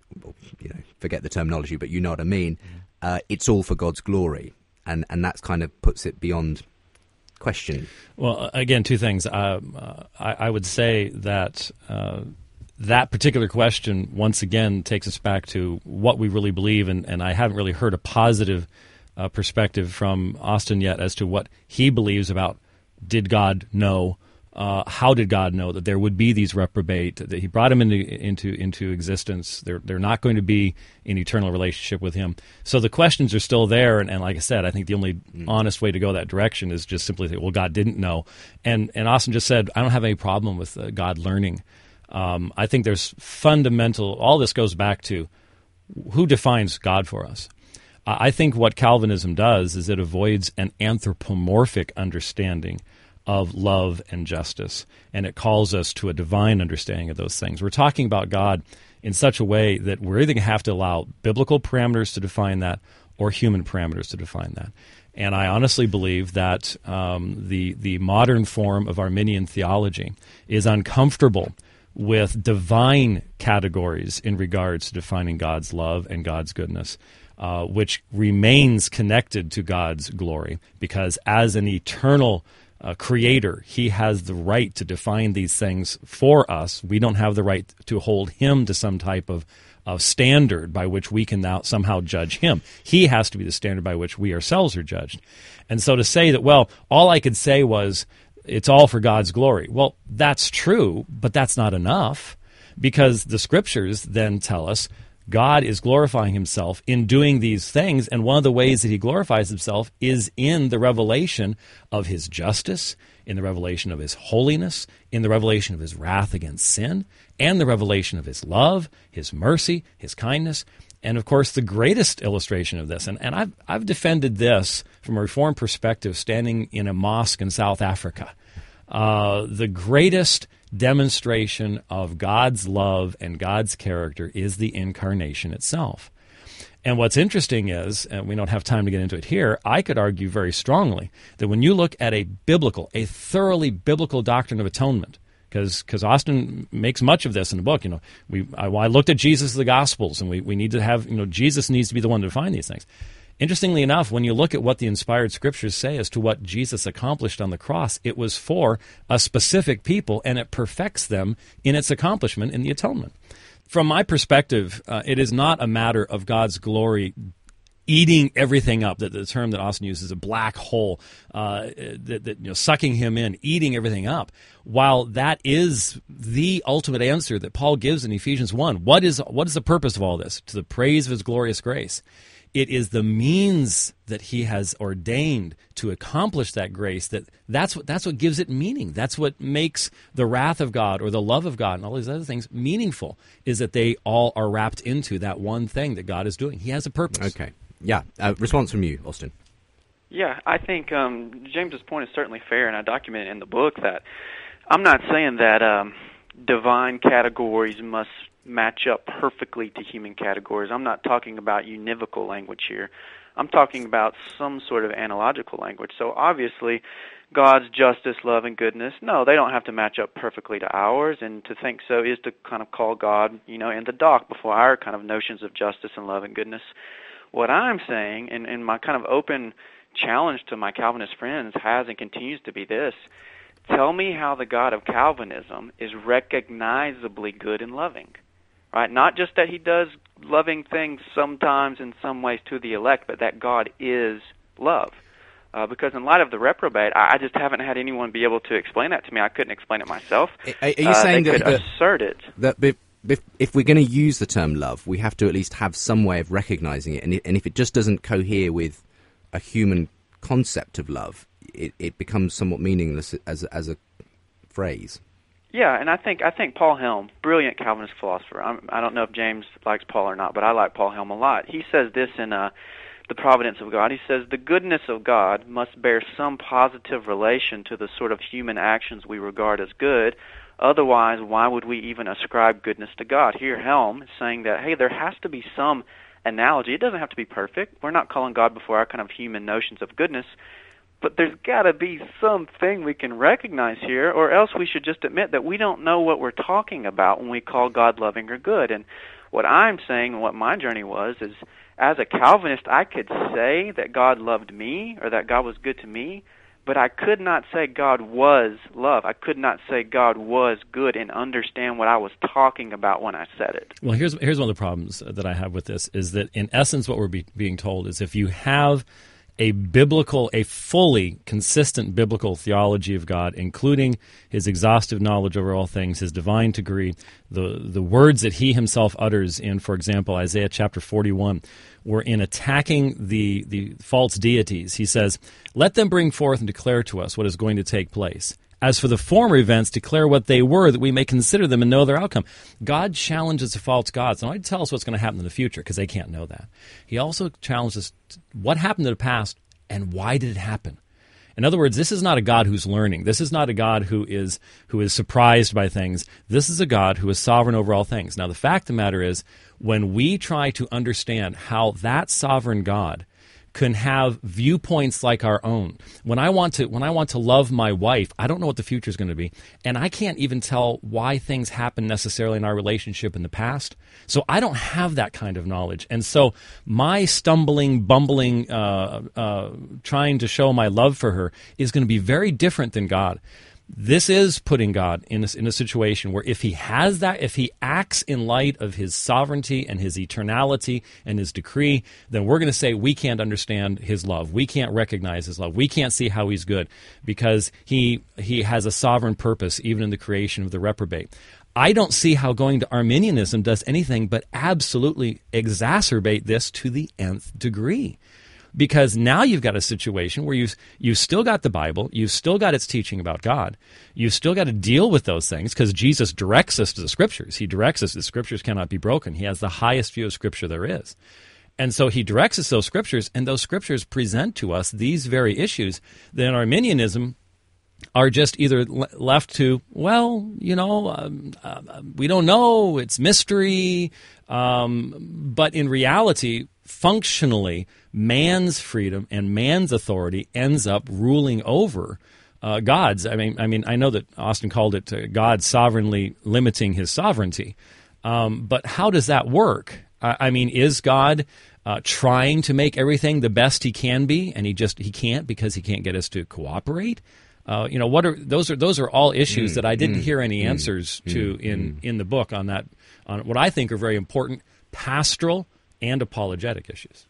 you know, forget the terminology, but you know what I mean, uh, it's all for God's glory. And and that's kind of puts it beyond question. Well, again, two things. Uh, uh, I, I would say that uh, that particular question, once again, takes us back to what we really believe, and, and I haven't really heard a positive uh, perspective from Austin yet as to what he believes about did God know, uh, how did God know that there would be these reprobate, that he brought them into into into existence. They're they're not going to be in eternal relationship with him. So the questions are still there, and, and like I said, I think the only mm. honest way to go that direction is just simply say, well, God didn't know. And and Austin just said, I don't have any problem with uh, God learning. Um, I think there's fundamental, all this goes back to who defines God for us. Uh, I think what Calvinism does is it avoids an anthropomorphic understanding of love and justice, and it calls us to a divine understanding of those things. We're talking about God in such a way that we're either going to have to allow biblical parameters to define that or human parameters to define that. And I honestly believe that um, the the modern form of Arminian theology is uncomfortable with divine categories in regards to defining God's love and God's goodness, uh, which remains connected to God's glory, because as an eternal uh, creator, he has the right to define these things for us. We don't have the right to hold him to some type of, of standard by which we can now somehow judge him. He has to be the standard by which we ourselves are judged. And so to say that, well, all I could say was, it's all for God's glory. Well, that's true, but that's not enough, because the scriptures then tell us God is glorifying himself in doing these things, and one of the ways that he glorifies himself is in the revelation of his justice, in the revelation of his holiness, in the revelation of his wrath against sin, and the revelation of his love, his mercy, his kindness. And, of course, the greatest illustration of this, and, and I've, I've defended this from a Reformed perspective standing in a mosque in South Africa, uh, the greatest demonstration of God's love and God's character is the incarnation itself. And what's interesting is, and we don't have time to get into it here, I could argue very strongly that when you look at a biblical, a thoroughly biblical doctrine of atonement, because because Austin makes much of this in the book. You know, we I, I looked at Jesus, the Gospels, and we, we need to have, you know, Jesus needs to be the one to define these things. Interestingly enough, when you look at what the inspired scriptures say as to what Jesus accomplished on the cross, it was for a specific people, and it perfects them in its accomplishment in the atonement. From my perspective, uh, it is not a matter of God's glory eating everything up. That the term that Austin uses, a black hole, uh, that, that you know, sucking him in, eating everything up. While that is the ultimate answer that Paul gives in Ephesians one, what is what is the purpose of all this? To the praise of his glorious grace. It is the means that he has ordained to accomplish that grace. That that's what that's what gives it meaning. That's what makes the wrath of God or the love of God and all these other things meaningful. Is that they all are wrapped into that one thing that God is doing. He has a purpose. Okay. Yeah. Uh, response from you, Austin. Yeah, I think um, James's point is certainly fair, and I document it in the book that I'm not saying that um, divine categories must match up perfectly to human categories. I'm not talking about univocal language here. I'm talking about some sort of analogical language. So obviously, God's justice, love, and goodness, no, they don't have to match up perfectly to ours, and to think so is to kind of call God, you know, in the dock before our kind of notions of justice and love and goodness. What I'm saying, and, and my kind of open challenge to my Calvinist friends has and continues to be this: tell me how the God of Calvinism is recognizably good and loving, right? Not just that he does loving things sometimes in some ways to the elect, but that God is love. Uh, because in light of the reprobate, I, I just haven't had anyone be able to explain that to me. I couldn't explain it myself. Are, are you uh, saying they that, could that assert it? That if, if we're going to use the term love, we have to at least have some way of recognizing it, and, it, and if it just doesn't cohere with a human concept of love, it, it becomes somewhat meaningless as a, as a phrase. Yeah, and I think I think Paul Helm, brilliant Calvinist philosopher. I'm, I don't know if James likes Paul or not, but I like Paul Helm a lot. He says this in uh, The Providence of God. He says, the goodness of God must bear some positive relation to the sort of human actions we regard as good. Otherwise, why would we even ascribe goodness to God? Here, Helm is saying that, hey, there has to be some analogy. It doesn't have to be perfect. We're not calling God before our kind of human notions of goodness. But there's got to be something we can recognize here, or else we should just admit that we don't know what we're talking about when we call God loving or good. And what I'm saying and what my journey was is, as a Calvinist, I could say that God loved me or that God was good to me, but I could not say God was love. I could not say God was good and understand what I was talking about when I said it. Well, here's here's one of the problems that I have with this, is that in essence what we're be, being told is if you have a biblical, a fully consistent biblical theology of God, including his exhaustive knowledge over all things, his divine degree, the the words that he himself utters in, for example, Isaiah chapter forty-one, where in attacking the, the false deities, he says, let them bring forth and declare to us what is going to take place. As for the former events, declare what they were, that we may consider them and know their outcome. God challenges the false gods not to tell us what's going to happen in the future, because they can't know that. He also challenges what happened in the past and why did it happen. In other words, this is not a God who's learning. This is not a God who is who is surprised by things. This is a God who is sovereign over all things. Now, the fact of the matter is, when we try to understand how that sovereign God can have viewpoints like our own. When I want to when I want to love my wife, I don't know what the future is going to be, and I can't even tell why things happen necessarily in our relationship in the past. So I don't have that kind of knowledge. And so my stumbling, bumbling, uh, uh, trying to show my love for her is going to be very different than God. This is putting God in a, in a situation where if he has that, if he acts in light of his sovereignty and his eternality and his decree, then we're going to say we can't understand his love. We can't recognize his love. We can't see how he's good because he he has a sovereign purpose even in the creation of the reprobate. I don't see how going to Arminianism does anything but absolutely exacerbate this to the nth degree. Because now you've got a situation where you've, you've still got the Bible, you've still got its teaching about God, you've still got to deal with those things because Jesus directs us to the Scriptures. He directs us, the Scriptures cannot be broken. He has the highest view of Scripture there is. And so he directs us those Scriptures, and those Scriptures present to us these very issues that in Arminianism are just either left to, well, you know, um, uh, we don't know, it's mystery, um, but in reality, functionally, man's freedom and man's authority ends up ruling over uh, God's. I mean, I mean, I know that Austin called it uh, God sovereignly limiting his sovereignty, um, but how does that work? I, I mean, is God uh, trying to make everything the best he can be, and he just he can't because he can't get us to cooperate? Uh, you know, what are those? Are those are all issues mm, that I didn't mm, hear any mm, answers mm, to mm, in in the book on that on what I think are very important pastoral and apologetic issues.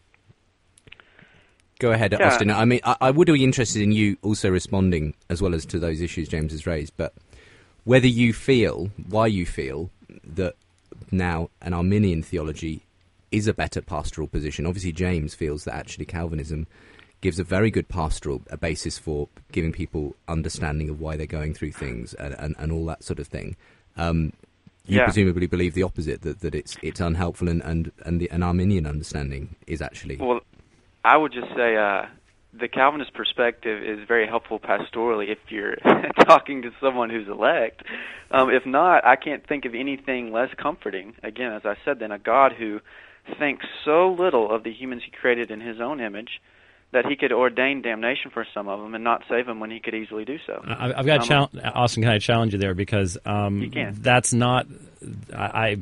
Go ahead, yeah. Austin. I mean, I, I would be interested in you also responding as well as to those issues James has raised, but whether you feel, why you feel, that now an Arminian theology is a better pastoral position. Obviously, James feels that actually Calvinism gives a very good pastoral a basis for giving people understanding of why they're going through things and, and, and all that sort of thing. Um, you yeah. presumably believe the opposite, that, that it's it's unhelpful and, and, and the, an Arminian understanding is actually... Well, I would just say uh, the Calvinist perspective is very helpful pastorally if you're talking to someone who's elect. Um, if not, I can't think of anything less comforting, again, as I said, than a God who thinks so little of the humans he created in his own image that he could ordain damnation for some of them and not save them when he could easily do so. I, I've got to challenge, Austin, can I challenge you there? Because um, you can. That's not, I,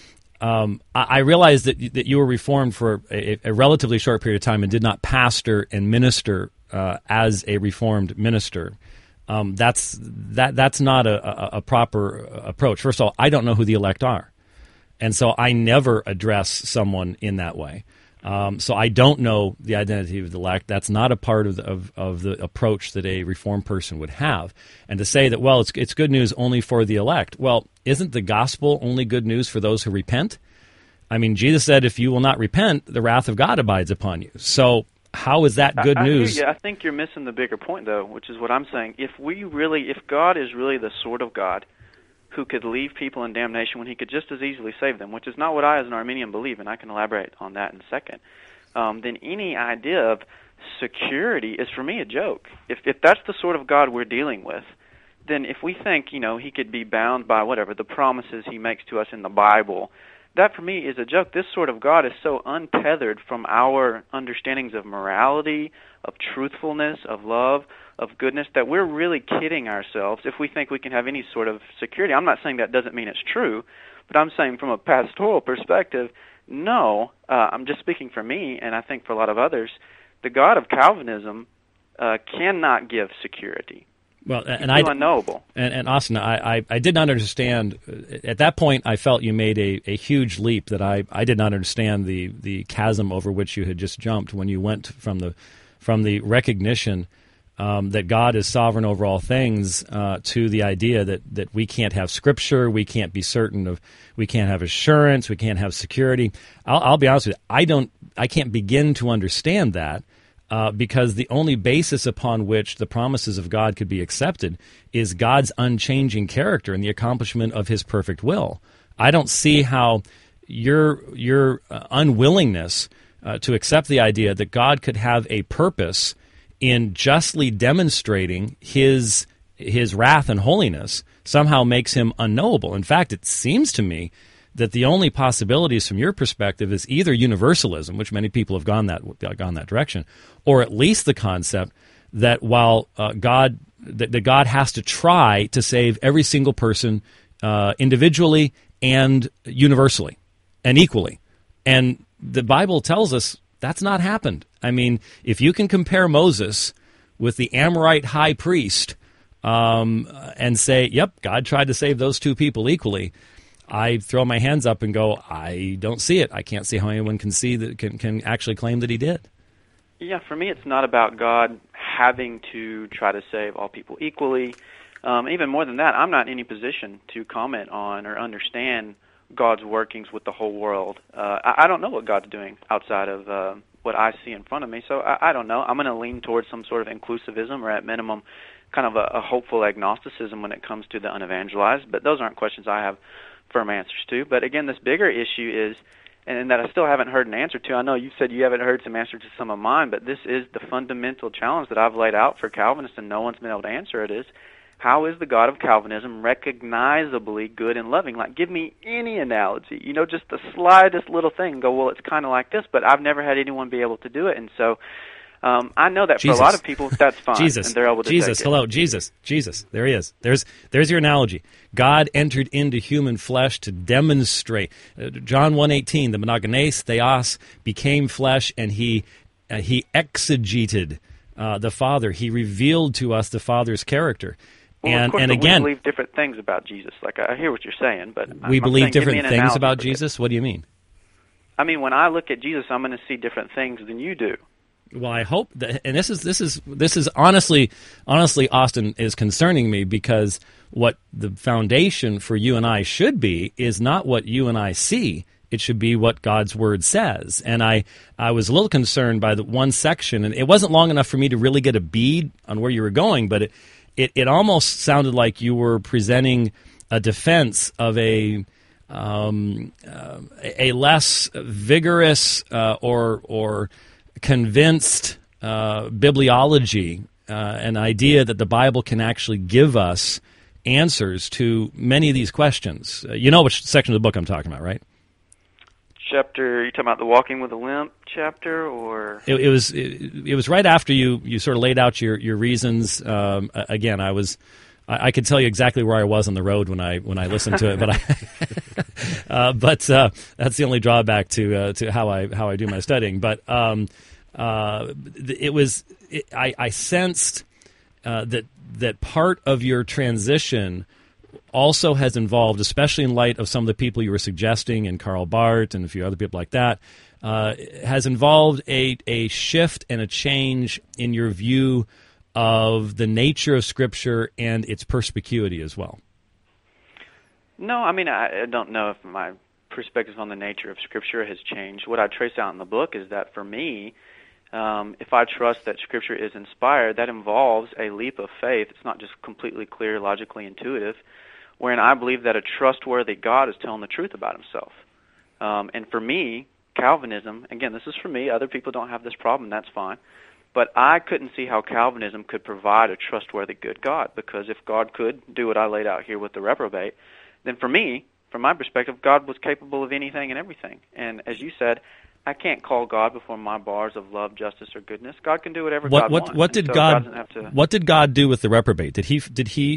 um, I, I realize that, that you were Reformed for a, a relatively short period of time and did not pastor and minister uh, as a Reformed minister. Um, that's that. That's not a, a, a proper approach. First of all, I don't know who the elect are, and so I never address someone in that way. Um, so I don't know the identity of the elect. That's not a part of the, of, of the approach that a Reformed person would have. And to say that, well, it's it's good news only for the elect. Well, isn't the gospel only good news for those who repent? I mean, Jesus said, if you will not repent, the wrath of God abides upon you. So how is that good I, I news? Hear you. I think you're missing the bigger point, though, which is what I'm saying. If we really, if God is really the sort of God who could leave people in damnation when he could just as easily save them, which is not what I as an Arminian believe, and I can elaborate on that in a second, um, then any idea of security is, for me, a joke. If if that's the sort of God we're dealing with, then if we think, you know, he could be bound by whatever, the promises he makes to us in the Bible, that for me is a joke. This sort of God is so untethered from our understandings of morality, of truthfulness, of love, of goodness, that we're really kidding ourselves if we think we can have any sort of security. I'm not saying that doesn't mean it's true, but I'm saying from a pastoral perspective, no. Uh, I'm just speaking for me, and I think for a lot of others, the God of Calvinism uh, cannot give security. Well, and He's I unknowable. And, and Austin, I, I, I did not understand. At that point, I felt you made a, a huge leap that I, I did not understand the, the chasm over which you had just jumped when you went from the from the recognition um, that God is sovereign over all things uh, to the idea that, that we can't have Scripture, we can't be certain of, we can't have assurance, we can't have security. I'll, I'll be honest with you, I don't, I can't begin to understand that. Uh, because the only basis upon which the promises of God could be accepted is God's unchanging character and the accomplishment of his perfect will. I don't see how your your uh, unwillingness uh, to accept the idea that God could have a purpose in justly demonstrating his his wrath and holiness somehow makes him unknowable. In fact, it seems to me that the only possibilities from your perspective is either universalism, which many people have gone that gone that direction, or at least the concept that while uh, God that, that God has to try to save every single person uh, individually and universally and equally, and the Bible tells us that's not happened. I mean, if you can compare Moses with the Amorite high priest um, and say, "Yep, God tried to save those two people equally," I throw my hands up and go, I don't see it. I can't see how anyone can see that can, can actually claim that he did. Yeah, for me, it's not about God having to try to save all people equally. Um, even more than that, I'm not in any position to comment on or understand God's workings with the whole world. Uh, I, I don't know what God's doing outside of uh, what I see in front of me, so I, I don't know. I'm going to lean towards some sort of inclusivism or, at minimum, kind of a, a hopeful agnosticism when it comes to the unevangelized, but those aren't questions I have firm answers to. But again, this bigger issue is, and that I still haven't heard an answer to. I know you said you haven't heard some answer to some of mine, but this is the fundamental challenge that I've laid out for Calvinists, and no one's been able to answer it, is how is the God of Calvinism recognizably good and loving? Like, give me any analogy, you know, just the slightest little thing. Go, well, it's kind of like this, but I've never had anyone be able to do it. And so Um, I know that Jesus. for a lot of people, that's fine. Jesus. And they're able to Jesus. take it. Hello, Jesus. Jesus. There he is. There's there's your analogy. God entered into human flesh to demonstrate. Uh, John one eighteen, the monogenes theos became flesh, and he uh, he exegeted uh, the Father. He revealed to us the Father's character. Well, and of course, and but again, we believe different things about Jesus. Like, I hear what you're saying, but we I'm believe saying, give me different an things analogy about for this. Jesus. What do you mean? I mean, when I look at Jesus, I'm going to see different things than you do. Well, I hope that, and this is this is this is honestly, honestly, Austin, is concerning me, because what the foundation for you and I should be is not what you and I see. It should be what God's Word says. And I, I was a little concerned by the one section, and it wasn't long enough for me to really get a bead on where you were going, but it, it, it almost sounded like you were presenting a defense of a um, uh, a less vigorous uh, or or convinced uh, bibliology, uh, an idea that the Bible can actually give us answers to many of these questions. Uh, you know which section of the book I'm talking about, right? chapter? Are you talking about the walking with a limp chapter, or It, it was it, it was right after you, you sort of laid out your your reasons. Um, again, I was I, I could tell you exactly where I was on the road when I when I listened to it, but I uh, but uh, that's the only drawback to uh, to how I how I do my studying. But um, uh, it was it, I, I sensed uh, that that part of your transition also has involved, especially in light of some of the people you were suggesting, and Karl Barth and a few other people like that, uh, has involved a, a shift and a change in your view of the nature of Scripture and its perspicuity as well. No, I mean, I, I don't know if my perspective on the nature of Scripture has changed. What I trace out in the book is that for me, um, if I trust that Scripture is inspired, that involves a leap of faith. It's not just completely clear, logically intuitive, wherein I believe that a trustworthy God is telling the truth about himself. Um, and for me, Calvinism, again, this is for me, other people don't have this problem, that's fine, but I couldn't see how Calvinism could provide a trustworthy good God, because if God could do what I laid out here with the reprobate, then for me, from my perspective, God was capable of anything and everything. And as you said, I can't call God before my bars of love, justice, or goodness. God can do whatever What God what wants. what did so God, God have to... what did God do with the reprobate? Did he did he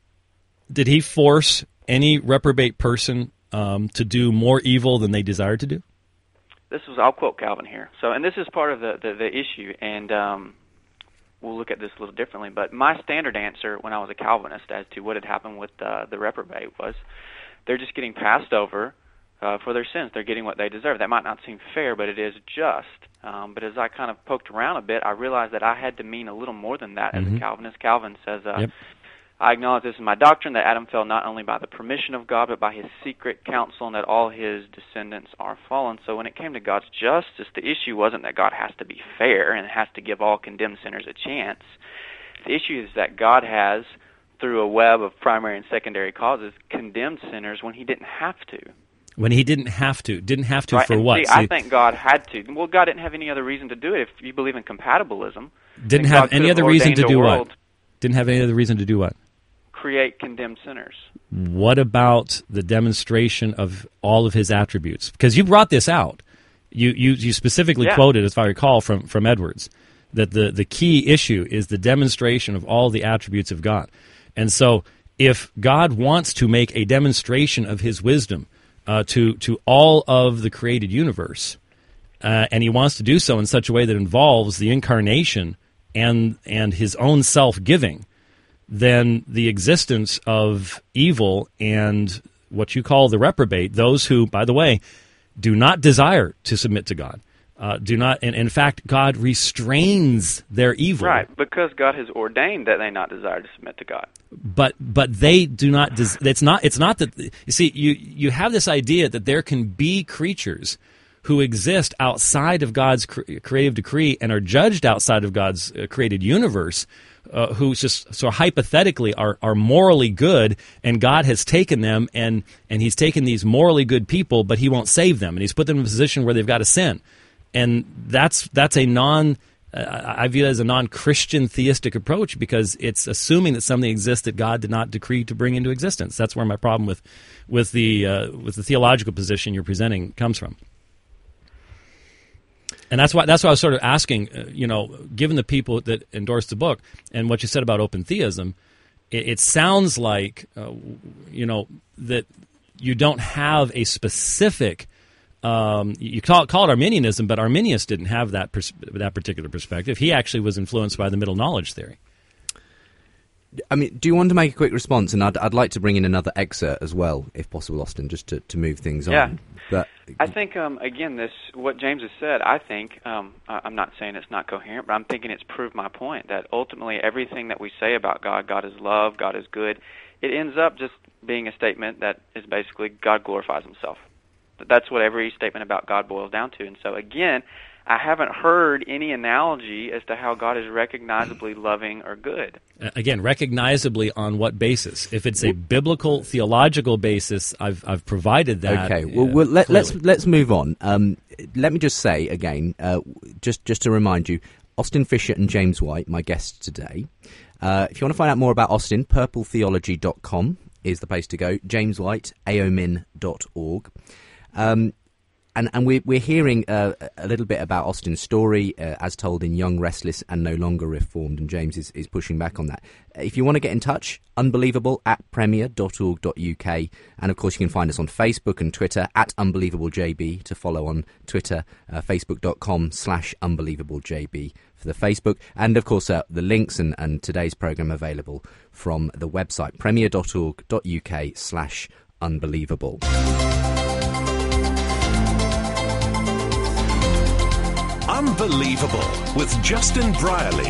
did he force any reprobate person um, to do more evil than they desired to do? This was, I'll quote Calvin here. So, and this is part of the, the, the issue, and um, we'll look at this a little differently. But my standard answer when I was a Calvinist as to what had happened with uh, the reprobate was they're just getting passed over uh, for their sins. They're getting what they deserve. That might not seem fair, but it is just. Um, but as I kind of poked around a bit, I realized that I had to mean a little more than that Mm-hmm. as a Calvinist. Calvin says, uh, Yep. I acknowledge this in my doctrine, that Adam fell not only by the permission of God, but by his secret counsel, and that all his descendants are fallen. So when it came to God's justice, the issue wasn't that God has to be fair and has to give all condemned sinners a chance. The issue is that God has, through a web of primary and secondary causes, condemned sinners when he didn't have to. When he didn't have to. Didn't have to Right? for And what? See, See, I think God had to. Well, God didn't have any other reason to do it. If you believe in compatibilism, didn't then have God any could have other reason to ordained a do world, what? Didn't have any other reason to do what? create condemned sinners. What about the demonstration of all of his attributes? Because you brought this out. You you, you specifically Yeah. quoted, as I recall, from, from Edwards, that the, the key issue is the demonstration of all the attributes of God. And so if God wants to make a demonstration of his wisdom uh, to, to all of the created universe, uh, and he wants to do so in such a way that involves the incarnation and and his own self-giving, then the existence of evil and what you call the reprobate, those who, by the way, do not desire to submit to God, uh, do not, and in fact, God restrains their evil. Right, because God has ordained that they not desire to submit to God. But but they do not. Des- it's not. It's not that. You see, you you have this idea that there can be creatures who exist outside of God's cre- creative decree and are judged outside of God's uh, created universe. Uh, who just so hypothetically are, are morally good, and God has taken them and, and he's taken these morally good people, but he won't save them, and he's put them in a position where they've got to sin. And that's that's a non uh, I view it as a non-Christian theistic approach, because it's assuming that something exists that God did not decree to bring into existence. That's where my problem with with the uh, with the theological position you're presenting comes from. And that's why that's why I was sort of asking, uh, you know, given the people that endorsed the book and what you said about open theism, it, it sounds like, uh, you know, that you don't have a specific, um, you call it, call it Arminianism, but Arminius didn't have that pers- that particular perspective. He actually was influenced by the middle knowledge theory. I mean, do you want to make a quick response? And I'd, I'd like to bring in another excerpt as well, if possible, Austin, just to, to move things Yeah. on. But I think, um, again, this what James has said, I think, um, I- I'm not saying it's not coherent, but I'm thinking it's proved my point, that ultimately everything that we say about God, God is love, God is good, it ends up just being a statement that is basically God glorifies himself. That's what every statement about God boils down to. And so, again, I haven't heard any analogy as to how God is recognizably loving or good. Uh, Again, recognizably on what basis? If it's a biblical, theological basis, I've I've provided that. okay, well, uh, well let, let's clearly. let's move on. Um, let me just say again, uh, just just to remind you, Austin Fisher and James White, my guests today. Uh, if you want to find out more about Austin, purple theology dot com is the place to go. James White, aomin dot org. Um, and and we're we're hearing uh, a little bit about Austin's story uh, as told in Young, Restless, and No Longer Reformed, and James is, is pushing back on that. If you want to get in touch, unbelievable at premier dot org dot uk, and of course you can find us on Facebook and Twitter at unbelievabljb to follow on Twitter, uh, facebook dot com slash unbelievabljb for the Facebook, and of course uh, the links and, and today's programme available from the website premier dot org dot uk slash unbelievable. Unbelievable with Justin Brierley.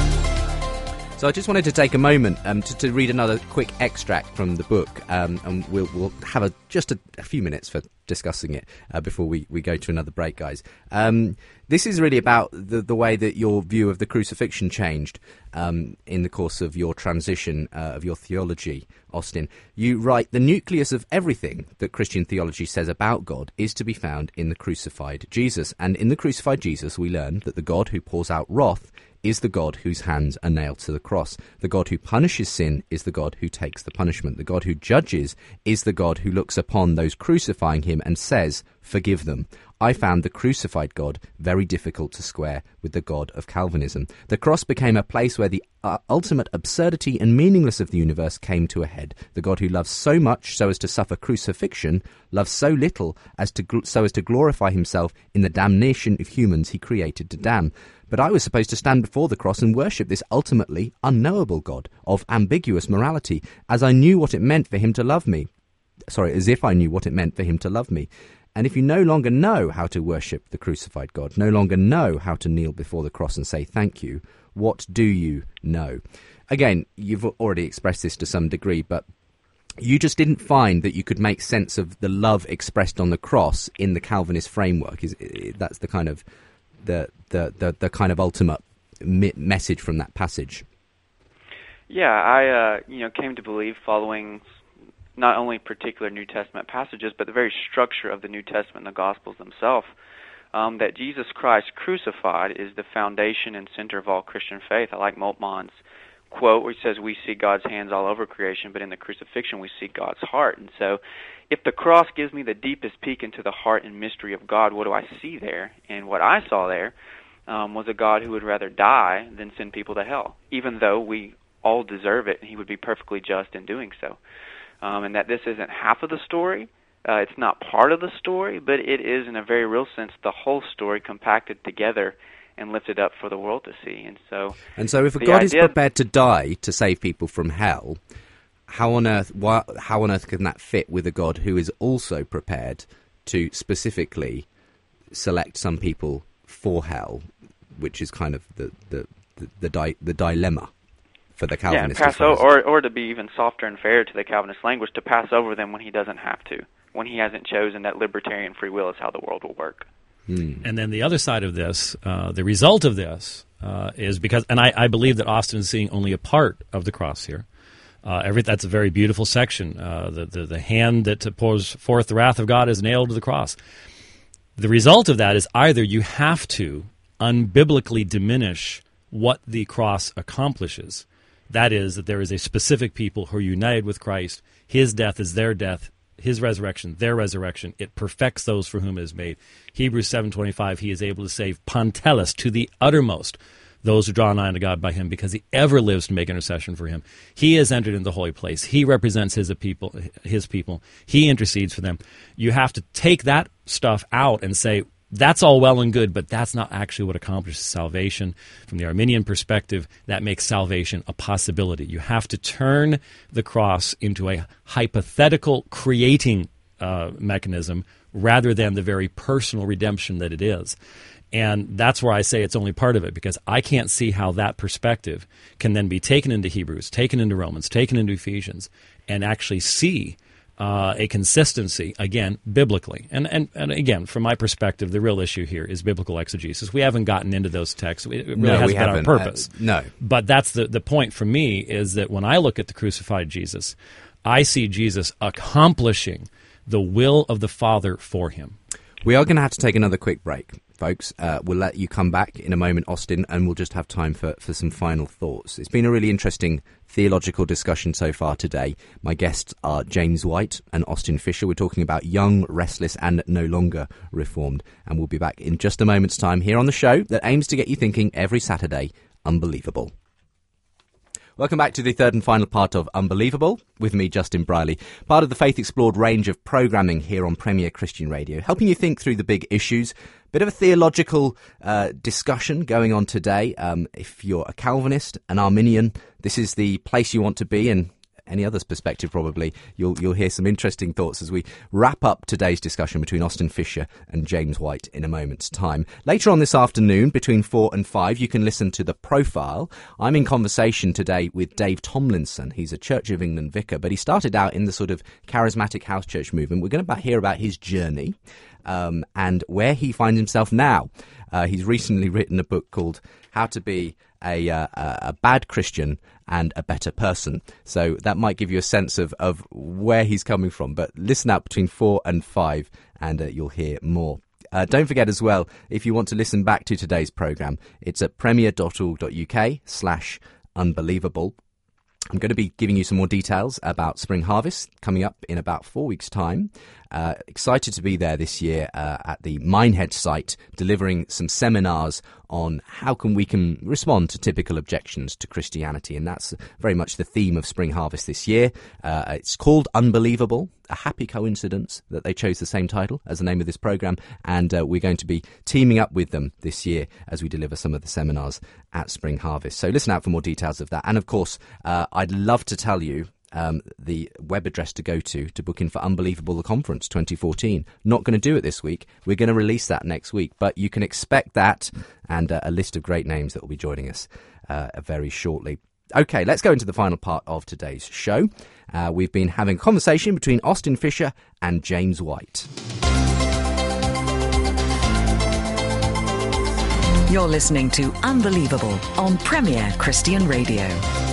So I just wanted to take a moment um, to, to read another quick extract from the book, um, and we'll, we'll have a, just a, a few minutes for discussing it uh, before we, we go to another break, guys. Um, this is really about the, the way that your view of the crucifixion changed um, in the course of your transition uh, of your theology, Austin. You write, the nucleus of everything that Christian theology says about God is to be found in the crucified Jesus. And in the crucified Jesus, we learn that the God who pours out wrath is the God whose hands are nailed to the cross. The God who punishes sin is the God who takes the punishment. The God who judges is the God who looks upon those crucifying him and says, forgive them. I found the crucified God very difficult to square with the God of Calvinism. The cross became a place where the uh, ultimate absurdity and meaninglessness of the universe came to a head. The God who loves so much so as to suffer crucifixion loves so little as to gl- so as to glorify himself in the damnation of humans he created to damn. But I was supposed to stand before the cross and worship this ultimately unknowable God of ambiguous morality, as I knew what it meant for him to love me. Sorry, as if I knew what it meant for him to love me. And if you no longer know how to worship the crucified God, no longer know how to kneel before the cross and say thank you, what do you know? Again, you've already expressed this to some degree, but you just didn't find that you could make sense of the love expressed on the cross in the Calvinist framework. Is that's the kind of the the the, the kind of ultimate mi- message from that passage? Yeah, I uh, you know came to believe, following not only particular New Testament passages, but the very structure of the New Testament and the Gospels themselves, um, that Jesus Christ crucified is the foundation and center of all Christian faith. I like Moltmann's quote where he says, we see God's hands all over creation, but in the crucifixion we see God's heart. And so if the cross gives me the deepest peek into the heart and mystery of God, what do I see there? And what I saw there um, was a God who would rather die than send people to hell, even though we all deserve it, and he would be perfectly just in doing so. Um, and that this isn't half of the story, uh, it's not part of the story, but it is, in a very real sense, the whole story compacted together and lifted up for the world to see. And so, and so, if a God is prepared to die to save people from hell, how on earth, why, how on earth can that fit with a God who is also prepared to specifically select some people for hell, which is kind of the the the, the, di- the dilemma for the Calvinist? Yeah, and pass o- or or to be even softer and fairer to the Calvinist language, to pass over them when he doesn't have to, when he hasn't chosen that libertarian free will is how the world will work. Hmm. And then the other side of this, uh, the result of this uh, is because, and I, I believe that Austin is seeing only a part of the cross here. Uh, every that's a very beautiful section. Uh, the, the the hand that pours forth the wrath of God is nailed to the cross. The result of that is either you have to unbiblically diminish what the cross accomplishes. That is, that there is a specific people who are united with Christ. His death is their death. His resurrection, their resurrection. It perfects those for whom it is made. Hebrews seven twenty-five, he is able to save Pantelis, to the uttermost, those who draw nigh unto God by him, because he ever lives to make intercession for him. He has entered into the holy place. He represents his people. His people. He intercedes for them. You have to take that stuff out and say, that's all well and good, but that's not actually what accomplishes salvation. From the Arminian perspective, that makes salvation a possibility. You have to turn the cross into a hypothetical creating uh, mechanism rather than the very personal redemption that it is. And that's where I say it's only part of it, because I can't see how that perspective can then be taken into Hebrews, taken into Romans, taken into Ephesians, and actually see Uh, a consistency, again, biblically. And, and and again, from my perspective, the real issue here is biblical exegesis. We haven't gotten into those texts. It really no, hasn't we been haven't. our purpose. Uh, no. But that's the, the point for me, is that when I look at the crucified Jesus, I see Jesus accomplishing the will of the Father for him. We are going to have to take another quick break. folks. Uh, we'll let you come back in a moment, Austin, and we'll just have time for, for some final thoughts. It's been a really interesting theological discussion so far today. My guests are James White and Austin Fisher. We're talking about young, restless, and no longer reformed. And we'll be back in just a moment's time here on the show that aims to get you thinking every Saturday. Unbelievable. Welcome back to the third and final part of Unbelievable, with me, Justin Briley, part of the Faith Explored range of programming here on Premier Christian Radio, helping you think through the big issues. Bit of a theological uh, discussion going on today. Um, if you're a Calvinist, an Arminian, this is the place you want to be, and any other's perspective probably, you'll you'll hear some interesting thoughts as we wrap up today's discussion between Austin Fisher and James White in a moment's time. Later on this afternoon, between four and five, you can listen to The Profile. I'm in conversation today with Dave Tomlinson. He's a Church of England vicar, but he started out in the sort of charismatic house church movement. We're going to hear about his journey um, and where he finds himself now. Uh, he's recently written a book called How to Be a, uh, a Bad Christian and a Better Person. So that might give you a sense of, of where he's coming from. But listen out between four and five and uh, you'll hear more. Uh, don't forget as well, if you want to listen back to today's programme, it's at premier.org.uk slash unbelievable. I'm going to be giving you some more details about Spring Harvest coming up in about four weeks' time. Uh, excited to be there this year uh, at the Minehead site, delivering some seminars on how can we can respond to typical objections to Christianity. And that's very much the theme of Spring Harvest this year. Uh, it's called Unbelievable, a happy coincidence that they chose the same title as the name of this programme. And uh, we're going to be teaming up with them this year as we deliver some of the seminars at Spring Harvest. So listen out for more details of that. And of course, uh, I'd love to tell you Um, the web address to go to to book in for Unbelievable the Conference twenty fourteen. Not going to do it this week. We're going to release that next week, but you can expect that and uh, a list of great names that will be joining us uh, very shortly. Okay, let's go into the final part of today's show. Uh, we've been having a conversation between Austin Fisher and James White. You're listening to Unbelievable on Premier Christian Radio.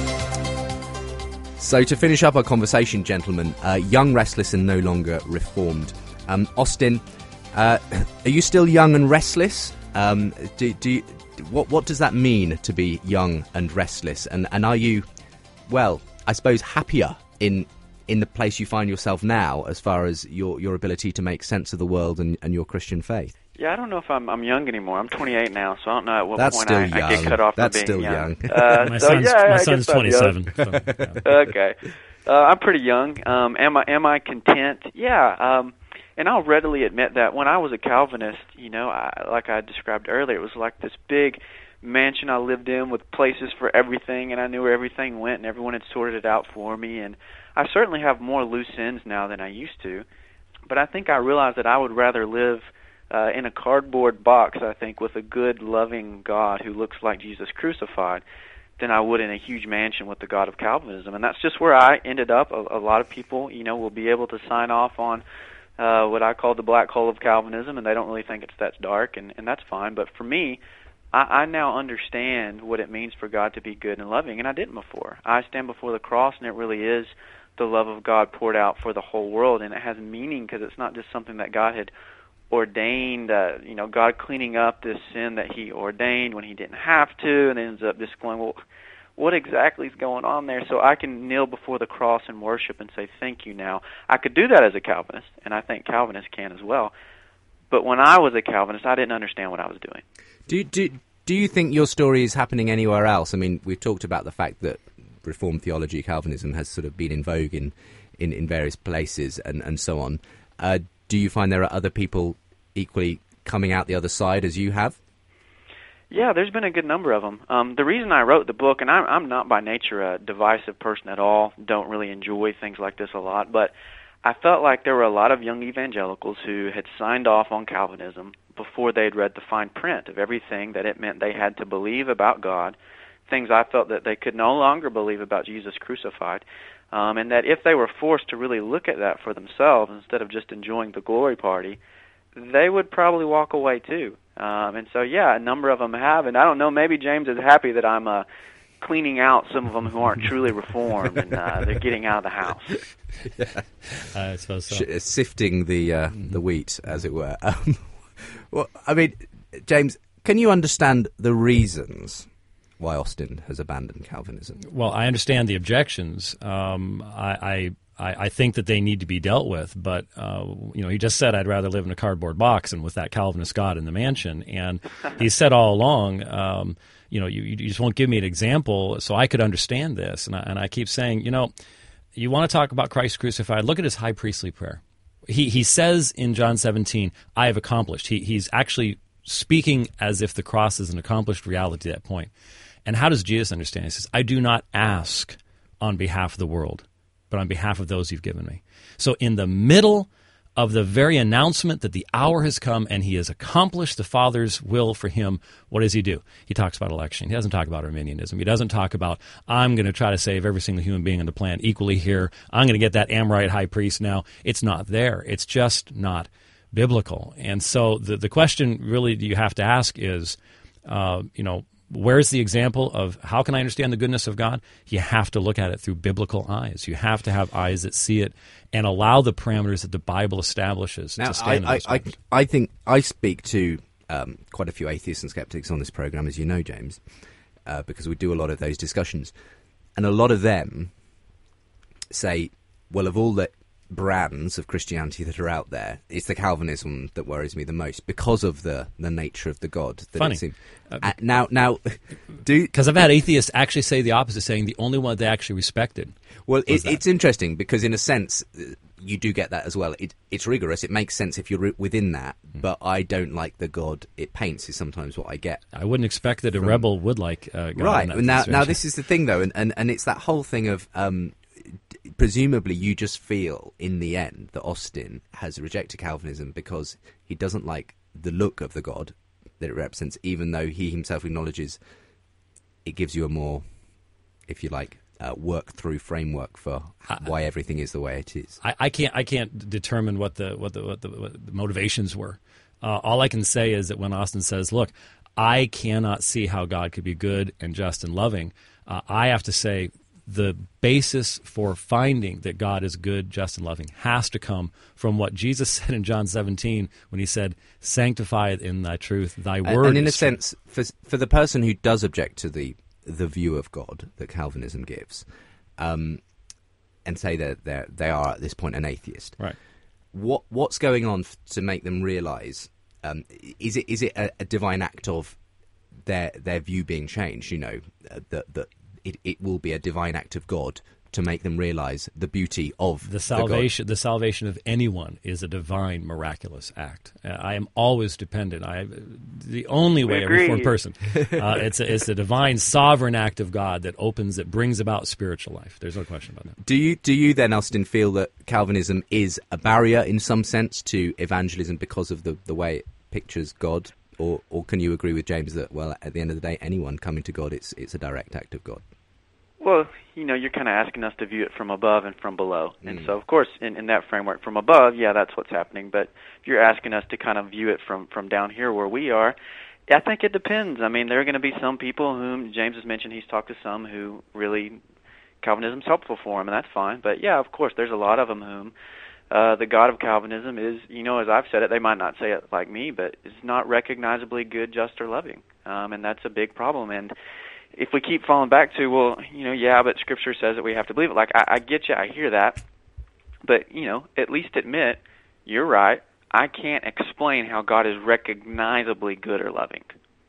So to finish up our conversation, gentlemen, uh, young, restless and no longer reformed. Um, Austin, uh, are you still young and restless? Um, do, do you, what, what does that mean to be young and restless? And, and are you, well, I suppose, happier in in the place you find yourself now as far as your, your ability to make sense of the world and, and your Christian faith? Yeah, I don't know if I'm I'm young anymore. I'm twenty-eight now, so I don't know at what That's point still I, young. I get cut off That's from being still young. young. Uh, my so, son's, yeah, my I son's guess I'm young. twenty-seven. So, yeah. Okay. Uh, I'm pretty young. Um, am I am I content? Yeah. Um, and I'll readily admit that when I was a Calvinist, you know, I, like I described earlier, it was like this big mansion I lived in with places for everything, and I knew where everything went, and everyone had sorted it out for me. And I certainly have more loose ends now than I used to. But I think I realized that I would rather live uh, in a cardboard box, I think, with a good, loving God who looks like Jesus crucified, than I would in a huge mansion with the God of Calvinism. And that's just where I ended up. A, a lot of people, you know, will be able to sign off on uh, what I call the black hole of Calvinism, and they don't really think it's that dark, and, and that's fine. But for me, I, I now understand what it means for God to be good and loving, and I didn't before. I stand before the cross, and it really is the love of God poured out for the whole world, and it has meaning because it's not just something that God had ordained, uh, you know, God cleaning up this sin that he ordained when he didn't have to, and then ends up just going, well, what exactly is going on there? So I can kneel before the cross and worship and say, thank you now. I could do that as a Calvinist, and I think Calvinists can as well. But when I was a Calvinist, I didn't understand what I was doing. Do, do, do you think your story is happening anywhere else? I mean, we've talked about the fact that Reformed theology, Calvinism, has sort of been in vogue in, in, in various places and, and so on. Uh, do you find there are other people equally coming out the other side as you have? Yeah, there's been a good number of them. Um, the reason I wrote the book, and I'm, I'm not by nature a divisive person at all, don't really enjoy things like this a lot, but I felt like there were a lot of young evangelicals who had signed off on Calvinism before they'd read the fine print of everything that it meant they had to believe about God, things I felt that they could no longer believe about Jesus crucified, um, and that if they were forced to really look at that for themselves instead of just enjoying the glory party, they would probably walk away too. Um, and so, yeah, a number of them have, and I don't know, maybe James is happy that I'm uh, cleaning out some of them who aren't truly reformed, and uh, they're getting out of the house. Yeah. I suppose so. Sifting the uh, the wheat, as it were. Um, well, I mean, James, can you understand the reasons why Austin has abandoned Calvinism? Well, I understand the objections. Um, I, I, I think that they need to be dealt with, but uh, you know, he just said I'd rather live in a cardboard box than with that Calvinist God in the mansion, and he said all along, um, you know, you, you just won't give me an example so I could understand this, and I, and I keep saying, you know, you want to talk about Christ crucified? Look at his high priestly prayer. He he says in John seventeen, I have accomplished. He he's actually speaking as if the cross is an accomplished reality at that point. And how does Jesus understand? He says, I do not ask on behalf of the world, but on behalf of those you've given me. So in the middle of the very announcement that the hour has come and he has accomplished the Father's will for him, what does he do? He talks about election. He doesn't talk about Arminianism. He doesn't talk about, I'm going to try to save every single human being on the planet equally here. I'm going to get that Amorite high priest now. It's not there. It's just not biblical. And so the, the question really you have to ask is, uh, you know, where's the example of how can I understand the goodness of God? You have to look at it through biblical eyes. You have to have eyes that see it and allow the parameters that the Bible establishes now, to stand I, in those I, I, parameters. I think I speak to um, quite a few atheists and skeptics on this program, as you know, James, uh, because we do a lot of those discussions. And a lot of them say, well, of all the brands of Christianity that are out there, it's the Calvinism that worries me the most because of the, the nature of the God. That Funny. It seems, uh, now, now, do Because I've had atheists actually say the opposite, saying the only one they actually respected. well, it, was that. it's interesting because in a sense, uh, you do get that as well. It, it's rigorous. It makes sense if you're ri- within that, Mm. but I don't like the God it paints. Is sometimes what I get. I wouldn't expect that a rebel would like uh, God Right in that now, now situation. this is the thing though, and, and, and it's that whole thing of. Um, Presumably, you just feel in the end that Austin has rejected Calvinism because he doesn't like the look of the God that it represents, even though he himself acknowledges it gives you a more, if you like, uh, work-through framework for why everything is the way it is. I, I can't. I can't determine what the what the what the, what the motivations were. Uh, all I can say is that when Austin says, "Look, I cannot see how God could be good and just and loving," uh, I have to say the basis for finding that God is good, just, and loving has to come from what Jesus said in John seventeen when he said, "Sanctify it in thy truth, thy word." And in a is truth." sense, for for the person who does object to the the view of God that Calvinism gives, um, and say that they they are at this point an atheist, right? What what's going on f- to make them realise? Um, is it is it a, a divine act of their their view being changed? You know, uh, that that it, it will be a divine act of God to make them realise the beauty of the salvation. The, the salvation of anyone is a divine, miraculous act. Uh, I am always dependent. I the only way a agree. reformed person. Uh, it's a, it's a divine, sovereign act of God that opens, that brings about spiritual life. There's no question about that. Do you do you then, Austin, feel that Calvinism is a barrier in some sense to evangelism because of the, the way it pictures God, or or can you agree with James that, well, at the end of the day, anyone coming to God, it's it's a direct act of God? Well, you know, you're kind of asking us to view it from above and from below. And Mm. so, of course, in, in that framework from above, yeah, that's what's happening. But if you're asking us to kind of view it from, from down here where we are, I think it depends. I mean, there are going to be some people whom James has mentioned he's talked to some who really Calvinism's helpful for them, and that's fine. But, yeah, of course, there's a lot of them whom uh, the God of Calvinism is, you know, as I've said it, they might not say it like me, but it's not recognizably good, just, or loving. Um, and that's a big problem. And if we keep falling back to, well, you know, yeah, but Scripture says that we have to believe it. Like, I, I get you, I hear that. But, you know, at least admit, you're right, I can't explain how God is recognizably good or loving.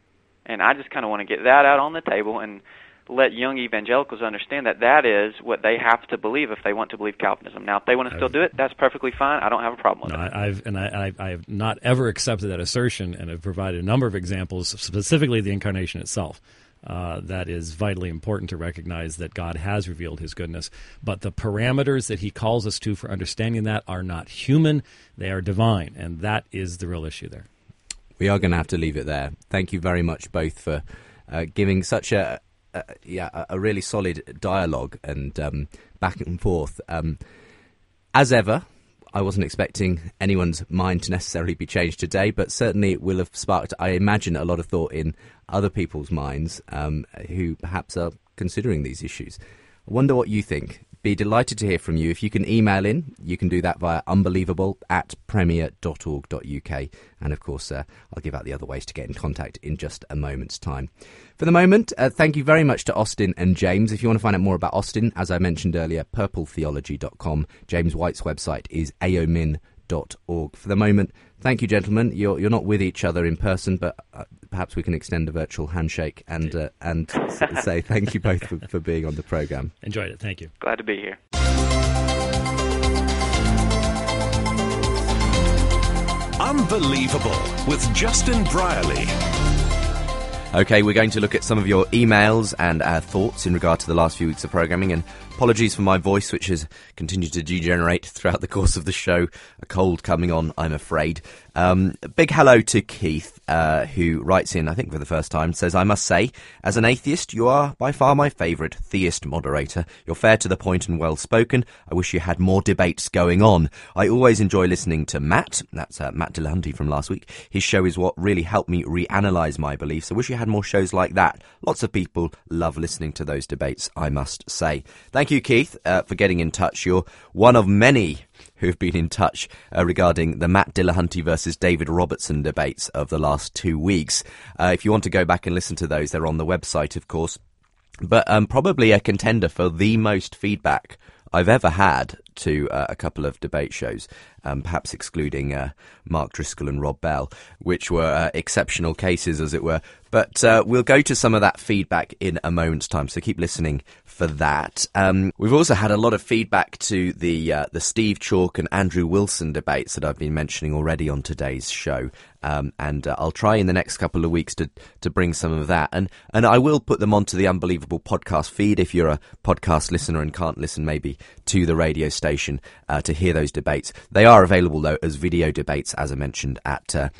And I just kind of want to get that out on the table and let young evangelicals understand that that is what they have to believe if they want to believe Calvinism. Now, if they want to still do it, that's perfectly fine. I don't have a problem with No, it. I, I've and I, I, I have not ever accepted that assertion, and have provided a number of examples, specifically the incarnation itself. Uh, that is vitally important to recognize that God has revealed his goodness. But the parameters that he calls us to for understanding that are not human, they are divine, and that is the real issue there. We are going to have to leave it there. Thank you very much both for uh, giving such a, a yeah a, a really solid dialogue and um, back and forth. Um, as ever, I wasn't expecting anyone's mind to necessarily be changed today, but certainly it will have sparked, I imagine, a lot of thought in other people's minds um, who perhaps are considering these issues. I wonder what you think. be delighted to hear from you. If you can email in, you can do that via unbelievable at premier dot org dot uk. And, of course, uh, I'll give out the other ways to get in contact in just a moment's time. For the moment, uh, thank you very much to Austin and James. If you want to find out more about Austin, as I mentioned earlier, purple theology dot com. James White's website is aomin dot org. For the moment, thank you, gentlemen. You're you're not with each other in person, but uh, perhaps we can extend a virtual handshake and uh, and say thank you both for, for being on the programme. Enjoyed it. Thank you. Glad to be here. Unbelievable with Justin Brierley. OK, we're going to look at some of your emails and uh, thoughts in regard to the last few weeks of programming. And apologies for my voice, which has continued to degenerate throughout the course of the show. A cold coming on, I'm afraid. Um, a big hello to Keith, uh, who writes in, I think for the first time, says, I must say, as an atheist, you are by far my favourite theist moderator. You're fair to the point and well spoken. I wish you had more debates going on. I always enjoy listening to Matt. That's uh, Matt Dillahunty from last week. His show is what really helped me reanalyse my beliefs. I wish you had more shows like that. Lots of people love listening to those debates, I must say. Thank you, Keith, uh, for getting in touch. You're one of many who've been in touch uh, regarding the Matt Dillahunty versus David Robertson debates of the last two weeks. Uh, if you want to go back and listen to those, they're on the website, of course. But um, probably a contender for the most feedback I've ever had to uh, a couple of debate shows, um, perhaps excluding uh, Mark Driscoll and Rob Bell, which were uh, exceptional cases, as it were. But uh, we'll go to some of that feedback in a moment's time, so keep listening for that. Um, we've also had a lot of feedback to the uh, the Steve Chalk and Andrew Wilson debates that I've been mentioning already on today's show. Um, and uh, I'll try in the next couple of weeks to, to bring some of that. And, and I will put them onto the Unbelievable podcast feed if you're a podcast listener and can't listen maybe to the radio station uh, to hear those debates. They are available, though, as video debates, as I mentioned, at uh,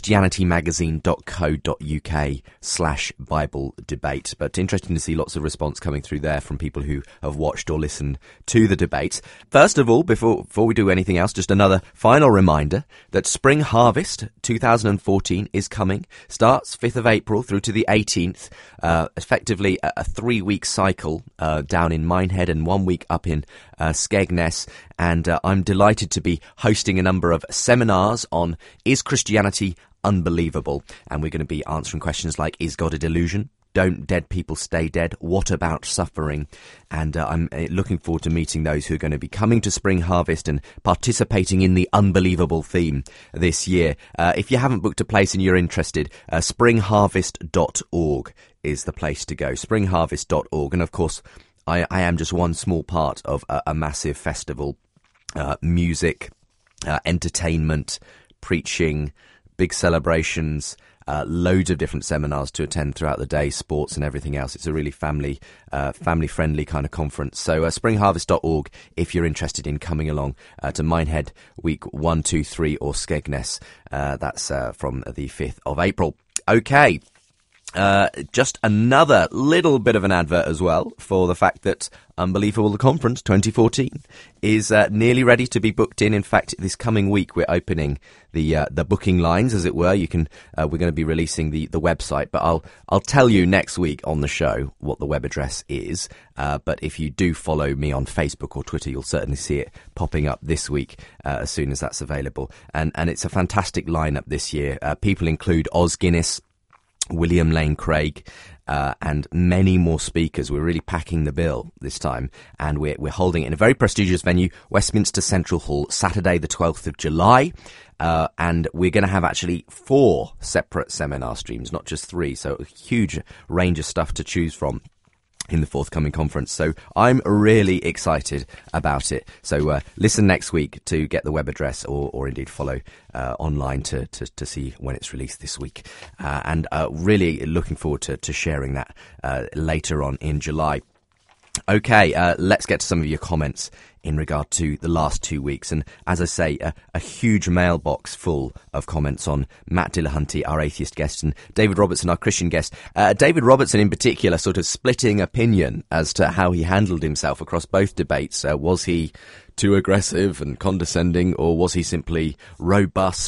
christianitymagazine.co.uk slash Bible debate. But interesting to see lots of response coming through there from people who have watched or listened to the debates. First of all, before, before we do anything else, just another final reminder that Spring Harvest two thousand fourteen is coming. Starts fifth of April through to the eighteenth. Uh, effectively a, a three-week cycle uh, down in Minehead and one week up in uh, Skegness. And uh, I'm delighted to be hosting a number of seminars on Is Christianity Unbelievable? And we're going to be answering questions like, is God a delusion? Don't dead people stay dead? What about suffering? And uh, I'm uh, looking forward to meeting those who are going to be coming to Spring Harvest and participating in the unbelievable theme this year. Uh, if you haven't booked a place and you're interested, uh, spring harvest dot org is the place to go. spring harvest dot org. And of course, I, I am just one small part of a, a massive festival. Uh, music, uh, entertainment, preaching, big celebrations, Uh, loads of different seminars to attend throughout the day, sports and everything else. It's a really family, uh, family-friendly kind of conference. So uh, spring harvest dot org if you're interested in coming along uh, to Minehead week one, two, three or Skegness. Uh, that's uh, from the fifth of April. Okay. Uh, just another little bit of an advert as well for the fact that Unbelievable the Conference twenty fourteen is uh, nearly ready to be booked in. In fact, this coming week we're opening the uh, the booking lines, as it were. You can uh, we're going to be releasing the, the website, but I'll I'll tell you next week on the show what the web address is. Uh, but if you do follow me on Facebook or Twitter, you'll certainly see it popping up this week uh, as soon as that's available. And and it's a fantastic lineup this year. Uh, people include Os Guinness, William Lane Craig, uh, and many more speakers. We're really packing the bill this time, and we're, we're holding it in a very prestigious venue, Westminster Central Hall, Saturday the twelfth of July, uh, and we're going to have actually four separate seminar streams, not just three, so a huge range of stuff to choose from in the forthcoming conference. So I'm really excited about it. So uh, listen next week to get the web address, or, or indeed follow uh, online to, to, to see when it's released this week. Uh, and uh, really looking forward to, to sharing that uh, later on in July. Okay, uh, let's get to some of your comments in regard to the last two weeks. And as I say, a, a huge mailbox full of comments on Matt Dillahunty, our atheist guest, and David Robertson, our Christian guest. Uh, David Robertson in particular, sort of splitting opinion as to how he handled himself across both debates. Uh, was he too aggressive and condescending, or was he simply robust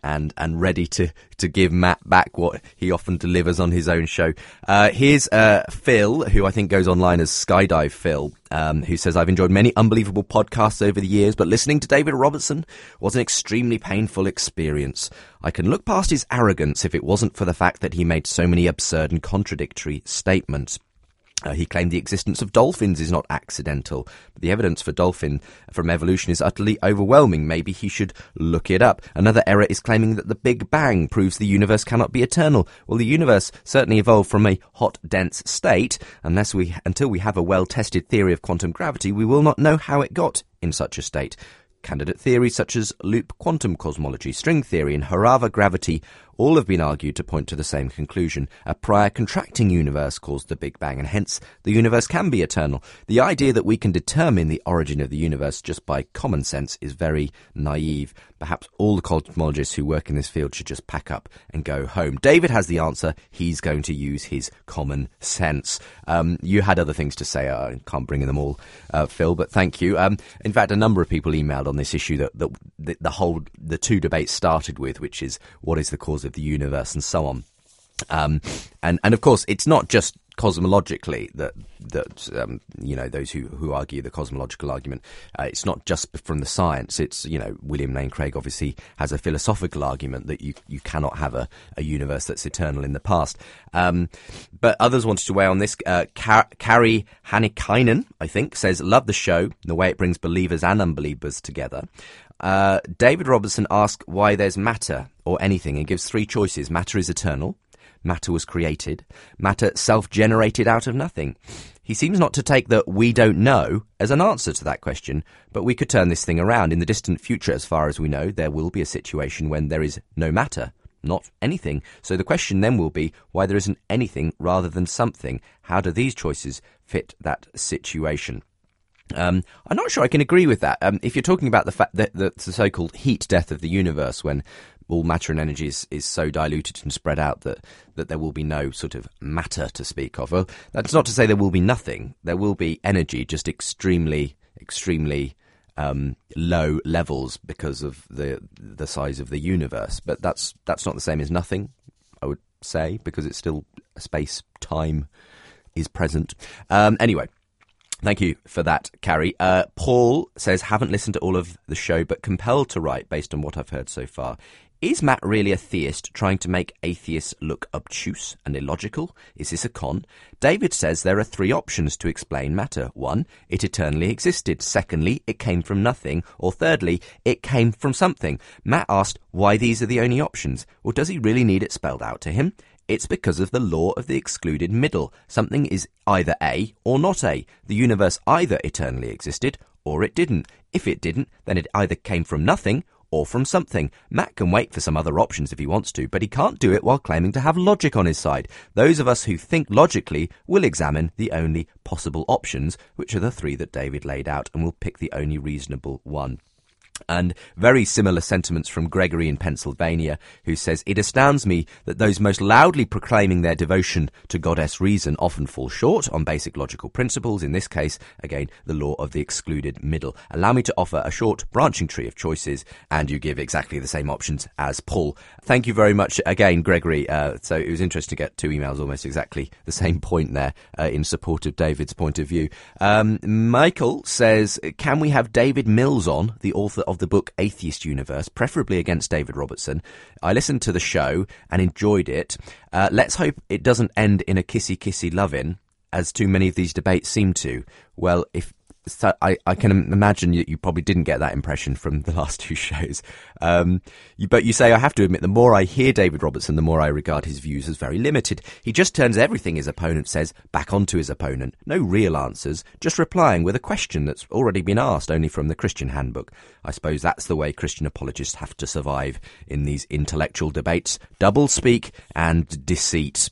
and and ready to to give Matt back what he often delivers on his own show. Uh, here's uh, Phil, who I think goes online as Skydive Phil, um, who says, I've enjoyed many unbelievable podcasts over the years, but listening to David Robertson was an extremely painful experience. I can look past his arrogance if it wasn't for the fact that he made so many absurd and contradictory statements. Uh, he claimed the existence of dolphins is not accidental, but the evidence for dolphin from evolution is utterly overwhelming. Maybe he should look it up. Another error is claiming that the Big Bang proves the universe cannot be eternal. Well, the universe certainly evolved from a hot, dense state. Unless we, until we have a well-tested theory of quantum gravity, we will not know how it got in such a state. Candidate theories such as loop quantum cosmology, string theory, and Harava gravity all have been argued to point to the same conclusion. A prior contracting universe caused the Big Bang, and hence the universe can be eternal. The idea that we can determine the origin of the universe just by common sense is very naive. Perhaps all the cosmologists who work in this field should just pack up and go home. David has the answer. He's going to use his common sense. Um, you had other things to say. I can't bring in them all, uh, Phil, but thank you. Um, in fact, a number of people emailed on this issue that, that the, the whole, the two debates started with, which is what is the cause of the universe and so on. Um, and, and of course, it's not just cosmologically that that um, you know, those who, who argue the cosmological argument. Uh, it's not just from the science. It's, you know, William Lane Craig obviously has a philosophical argument that you you cannot have a, a universe that's eternal in the past. Um, but others wanted to weigh on this. Uh, Car- Carrie Hannikainen, I think, says, love the show, the way it brings believers and unbelievers together. Uh, David Robertson asks why there's matter or anything and gives three choices. Matter is eternal. Matter was created. Matter self-generated out of nothing. He seems not to take the we don't know as an answer to that question, but we could turn this thing around. In the distant future, as far as we know, there will be a situation when there is no matter, not anything. So the question then will be why there isn't anything rather than something. How do these choices fit that situation? Um, I'm not sure I can agree with that. Um, if you're talking about the fact that, that the so-called heat death of the universe, when all matter and energy is, is so diluted and spread out that, that there will be no sort of matter to speak of. Well, that's not to say there will be nothing. There will be energy, just extremely, extremely um, low levels because of the the size of the universe. But that's that's not the same as nothing, I would say, because it's still space, time is present. Um, anyway. Thank you for that, Carrie. Uh, Paul says, haven't listened to all of the show, but compelled to write based on what I've heard so far. Is Matt really a theist trying to make atheists look obtuse and illogical? Is this a con? David says there are three options to explain matter. One, it eternally existed. Secondly, it came from nothing. Or thirdly, it came from something. Matt asked why these are the only options. Or does he really need it spelled out to him? It's because of the law of the excluded middle. Something is either A or not A. The universe either eternally existed or it didn't. If it didn't, then it either came from nothing or from something. Matt can wait for some other options if he wants to, but he can't do it while claiming to have logic on his side. Those of us who think logically will examine the only possible options, which are the three that David laid out, and will pick the only reasonable one. And very similar sentiments from Gregory in Pennsylvania, who says, it astounds me that those most loudly proclaiming their devotion to goddess reason often fall short on basic logical principles. In this case, again, the law of the excluded middle. Allow me to offer a short branching tree of choices, and you give exactly the same options as Paul. Thank you very much again, Gregory. Uh, so it was interesting to get two emails almost exactly the same point there uh, in support of David's point of view. Um, Michael says, can we have David Mills on, the author of the book Atheist Universe, preferably against David Robertson? I listened to the show and enjoyed it. Uh, let's hope it doesn't end in a kissy-kissy lovin', as too many of these debates seem to. Well, if so, I, I can imagine you, you probably didn't get that impression from the last two shows. Um, you, but you say, I have to admit, the more I hear David Robertson, the more I regard his views as very limited. He just turns everything his opponent says back onto his opponent. No real answers, just replying with a question that's already been asked, only from the Christian Handbook. I suppose that's the way Christian apologists have to survive in these intellectual debates. Double speak and deceit.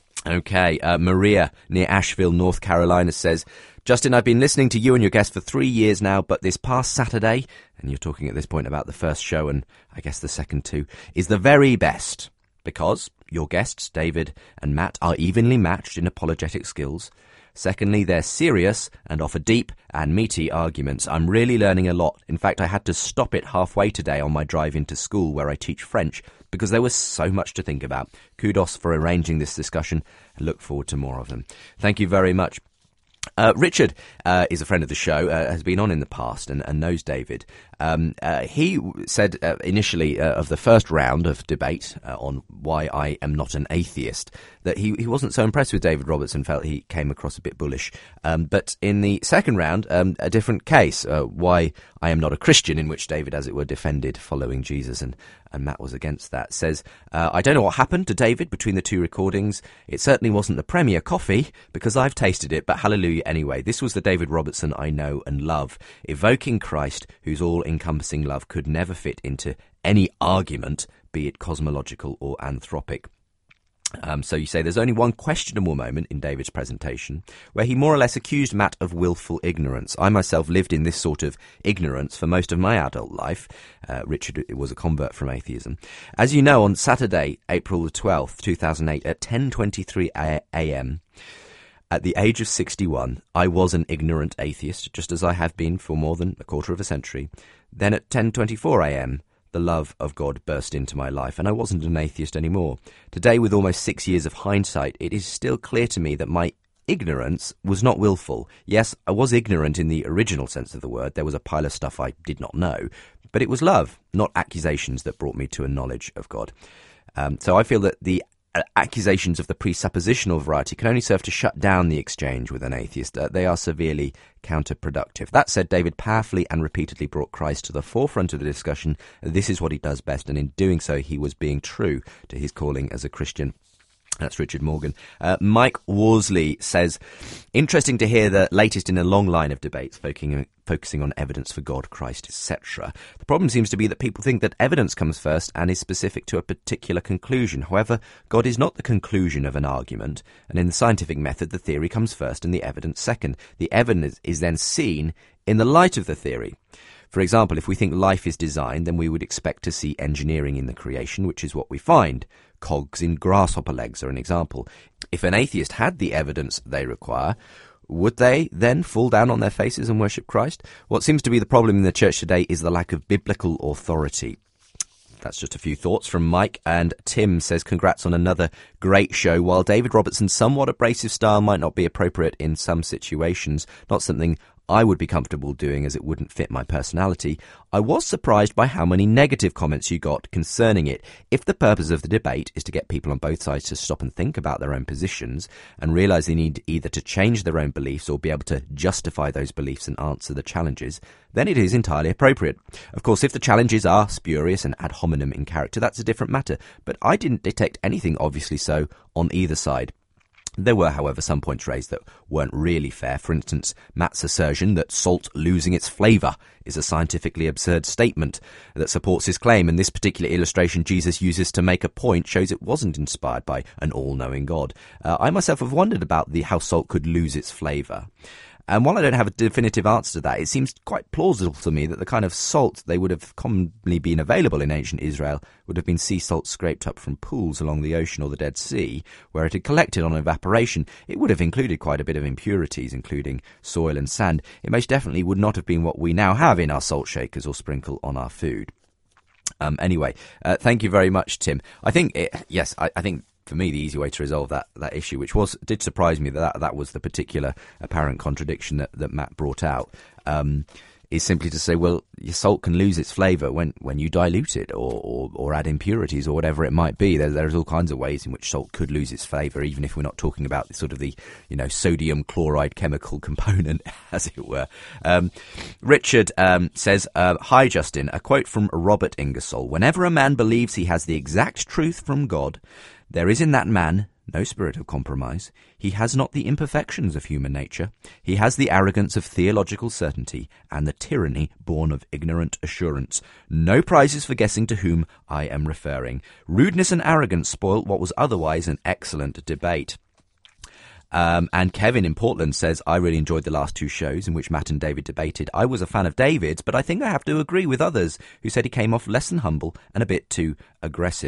Okay, uh, Maria near Asheville, North Carolina says, Justin, I've been listening to you and your guest for three years now, but this past Saturday, and you're talking at this point about the first show and I guess the second two, is the very best, because your guests, David and Matt, are evenly matched in apologetic skills. Secondly, they're serious and offer deep and meaty arguments. I'm really learning a lot. In fact, I had to stop it halfway today on my drive into school where I teach French because there was so much to think about. Kudos for arranging this discussion. I look forward to more of them. Thank you very much. Uh, Richard uh, is a friend of the show, uh, has been on in the past and, and knows David. Um, uh, he said uh, initially uh, of the first round of debate uh, on why I am not an atheist that he, he wasn't so impressed with David Robertson, felt he came across a bit bullish. Um, but in the second round, um, a different case, uh, why I am not a Christian, in which David, as it were, defended following Jesus, and, and Matt was against that. Says, uh, I don't know what happened to David between the two recordings. It certainly wasn't the Premier coffee, because I've tasted it, but hallelujah anyway. This was the David Robertson I know and love, evoking Christ, whose all-encompassing love could never fit into any argument, be it cosmological or anthropic. Um, so you say there's only one questionable moment in David's presentation where he more or less accused Matt of willful ignorance. I myself lived in this sort of ignorance for most of my adult life. Uh, Richard was a convert from atheism. As you know, on Saturday, April the twelfth, two thousand eight, at ten twenty-three a.m., at the age of sixty-one, I was an ignorant atheist, just as I have been for more than a quarter of a century. Then at ten twenty-four a.m., the love of God burst into my life, and I wasn't an atheist anymore. Today, with almost six years of hindsight, it is still clear to me that my ignorance was not willful. Yes, I was ignorant in the original sense of the word. There was a pile of stuff I did not know, but it was love, not accusations, that brought me to a knowledge of God. Um, so I feel that the accusations of the presuppositional variety can only serve to shut down the exchange with an atheist. Uh, they are severely counterproductive. That said, David powerfully and repeatedly brought Christ to the forefront of the discussion. This is what he does best, and in doing so, he was being true to his calling as a Christian. That's Richard Morgan. Uh, Mike Worsley says, interesting to hear the latest in a long line of debates focusing, focusing on evidence for God, Christ, et cetera. The problem seems to be that people think that evidence comes first and is specific to a particular conclusion. However, God is not the conclusion of an argument, and in the scientific method, the theory comes first and the evidence second. The evidence is then seen in the light of the theory. For example, if we think life is designed, then we would expect to see engineering in the creation, which is what we find. Cogs in grasshopper legs are an example. If an atheist had the evidence they require, would they then fall down on their faces and worship Christ? What seems to be the problem in the church today is the lack of biblical authority. That's just a few thoughts from Mike. And Tim says, congrats on another great show. While David Robertson's somewhat abrasive style might not be appropriate in some situations, not something I would be comfortable doing as it wouldn't fit my personality, I was surprised by how many negative comments you got concerning it. If the purpose of the debate is to get people on both sides to stop and think about their own positions and realise they need either to change their own beliefs or be able to justify those beliefs and answer the challenges, then it is entirely appropriate. Of course, if the challenges are spurious and ad hominem in character, that's a different matter, but I didn't detect anything obviously so on either side. There were, however, some points raised that weren't really fair. For instance, Matt's assertion that salt losing its flavour is a scientifically absurd statement that supports his claim, and this particular illustration Jesus uses to make a point shows it wasn't inspired by an all-knowing God. Uh, I myself have wondered about the how salt could lose its flavour. And while I don't have a definitive answer to that, it seems quite plausible to me that the kind of salt they would have commonly been available in ancient Israel would have been sea salt scraped up from pools along the ocean or the Dead Sea, where it had collected on evaporation. It would have included quite a bit of impurities, including soil and sand. It most definitely would not have been what we now have in our salt shakers or sprinkle on our food. Um, anyway, uh, thank you very much, Tim. I think, it, yes, I, I think... for me, the easy way to resolve that, that issue, which was did surprise me that that, that was the particular apparent contradiction that, that Matt brought out, um, is simply to say, well, your salt can lose its flavour when, when you dilute it or, or, or add impurities or whatever it might be. There, there's all kinds of ways in which salt could lose its flavour, even if we're not talking about the, sort of the, you know, sodium chloride chemical component, as it were. Um, Richard um, says, uh, hi, Justin, a quote from Robert Ingersoll. Whenever a man believes he has the exact truth from God, there is in that man no spirit of compromise. He has not the imperfections of human nature. He has the arrogance of theological certainty and the tyranny born of ignorant assurance. No prizes for guessing to whom I am referring. Rudeness and arrogance spoilt what was otherwise an excellent debate. Um, and Kevin in Portland says, I really enjoyed the last two shows in which Matt and David debated. I was a fan of David's, but I think I have to agree with others who said he came off less than humble and a bit too aggressive.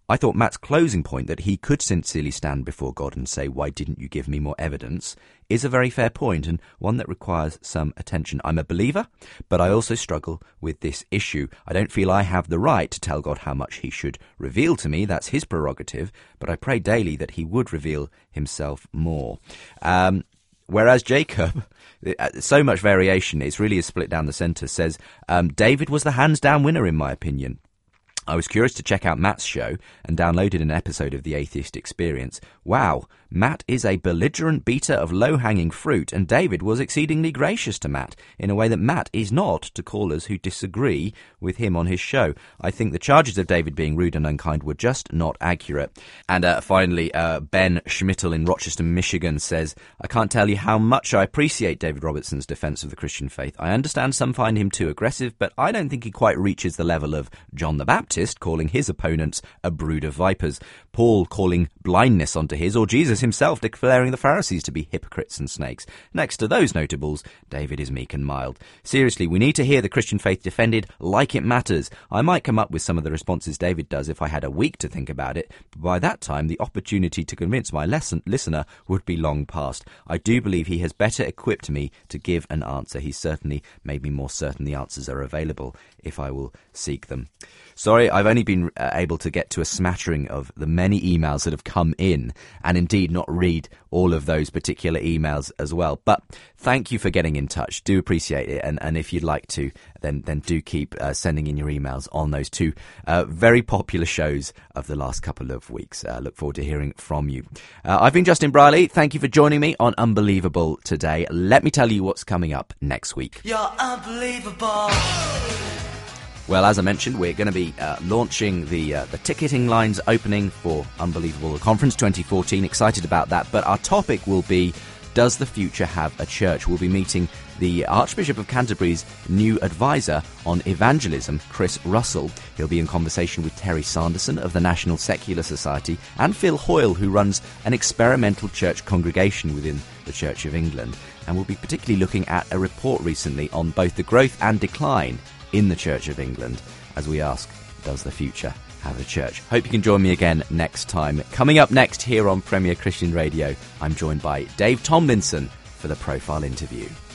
I thought Matt's closing point, that he could sincerely stand before God and say, why didn't you give me more evidence, is a very fair point, and one that requires some attention. I'm a believer, but I also struggle with this issue. I don't feel I have the right to tell God how much he should reveal to me. That's his prerogative, but I pray daily that he would reveal himself more. Um, whereas Jacob, so much variation, it's really a split down the centre, says, um, David was the hands-down winner in my opinion. I was curious to check out Matt's show and downloaded an episode of The Atheist Experience. Wow, Matt is a belligerent beater of low-hanging fruit, and David was exceedingly gracious to Matt in a way that Matt is not to callers who disagree with him on his show. I think the charges of David being rude and unkind were just not accurate. And uh, finally, uh, Ben Schmittel in Rochester, Michigan says, I can't tell you how much I appreciate David Robertson's defense of the Christian faith. I understand some find him too aggressive, but I don't think he quite reaches the level of John the Baptist, calling his opponents a brood of vipers, Paul calling blindness onto his, or Jesus himself declaring the Pharisees to be hypocrites and snakes. Next to those notables, David is meek and mild. Seriously, we need to hear the Christian faith defended like it matters. I might come up with some of the responses David does if I had a week to think about it, but by that time the opportunity to convince my lesson, listener would be long past. I do believe he has better equipped me to give an answer. He certainly made me more certain the answers are available if I will seek them. Sorry, I've only been uh, able to get to a smattering of the many emails that have come in, and indeed not read all of those particular emails as well. But thank you for getting in touch. Do appreciate it. And, and if you'd like to, then, then do keep uh, sending in your emails on those two uh, very popular shows of the last couple of weeks. Uh, look forward to hearing from you. Uh, I've been Justin Brierley. Thank you for joining me on Unbelievable today. Let me tell you what's coming up next week. You're unbelievable. Well, as I mentioned, we're going to be uh, launching the uh, the ticketing lines opening for Unbelievable Conference twenty fourteen. Excited about that. But our topic will be, does the future have a church? We'll be meeting the Archbishop of Canterbury's new advisor on evangelism, Chris Russell. He'll be in conversation with Terry Sanderson of the National Secular Society and Phil Hoyle, who runs an experimental church congregation within the Church of England. And we'll be particularly looking at a report recently on both the growth and decline in the Church of England, as we ask, does the future have a church? Hope you can join me again next time. Coming up next here on Premier Christian Radio, I'm joined by Dave Tomlinson for the Profile interview.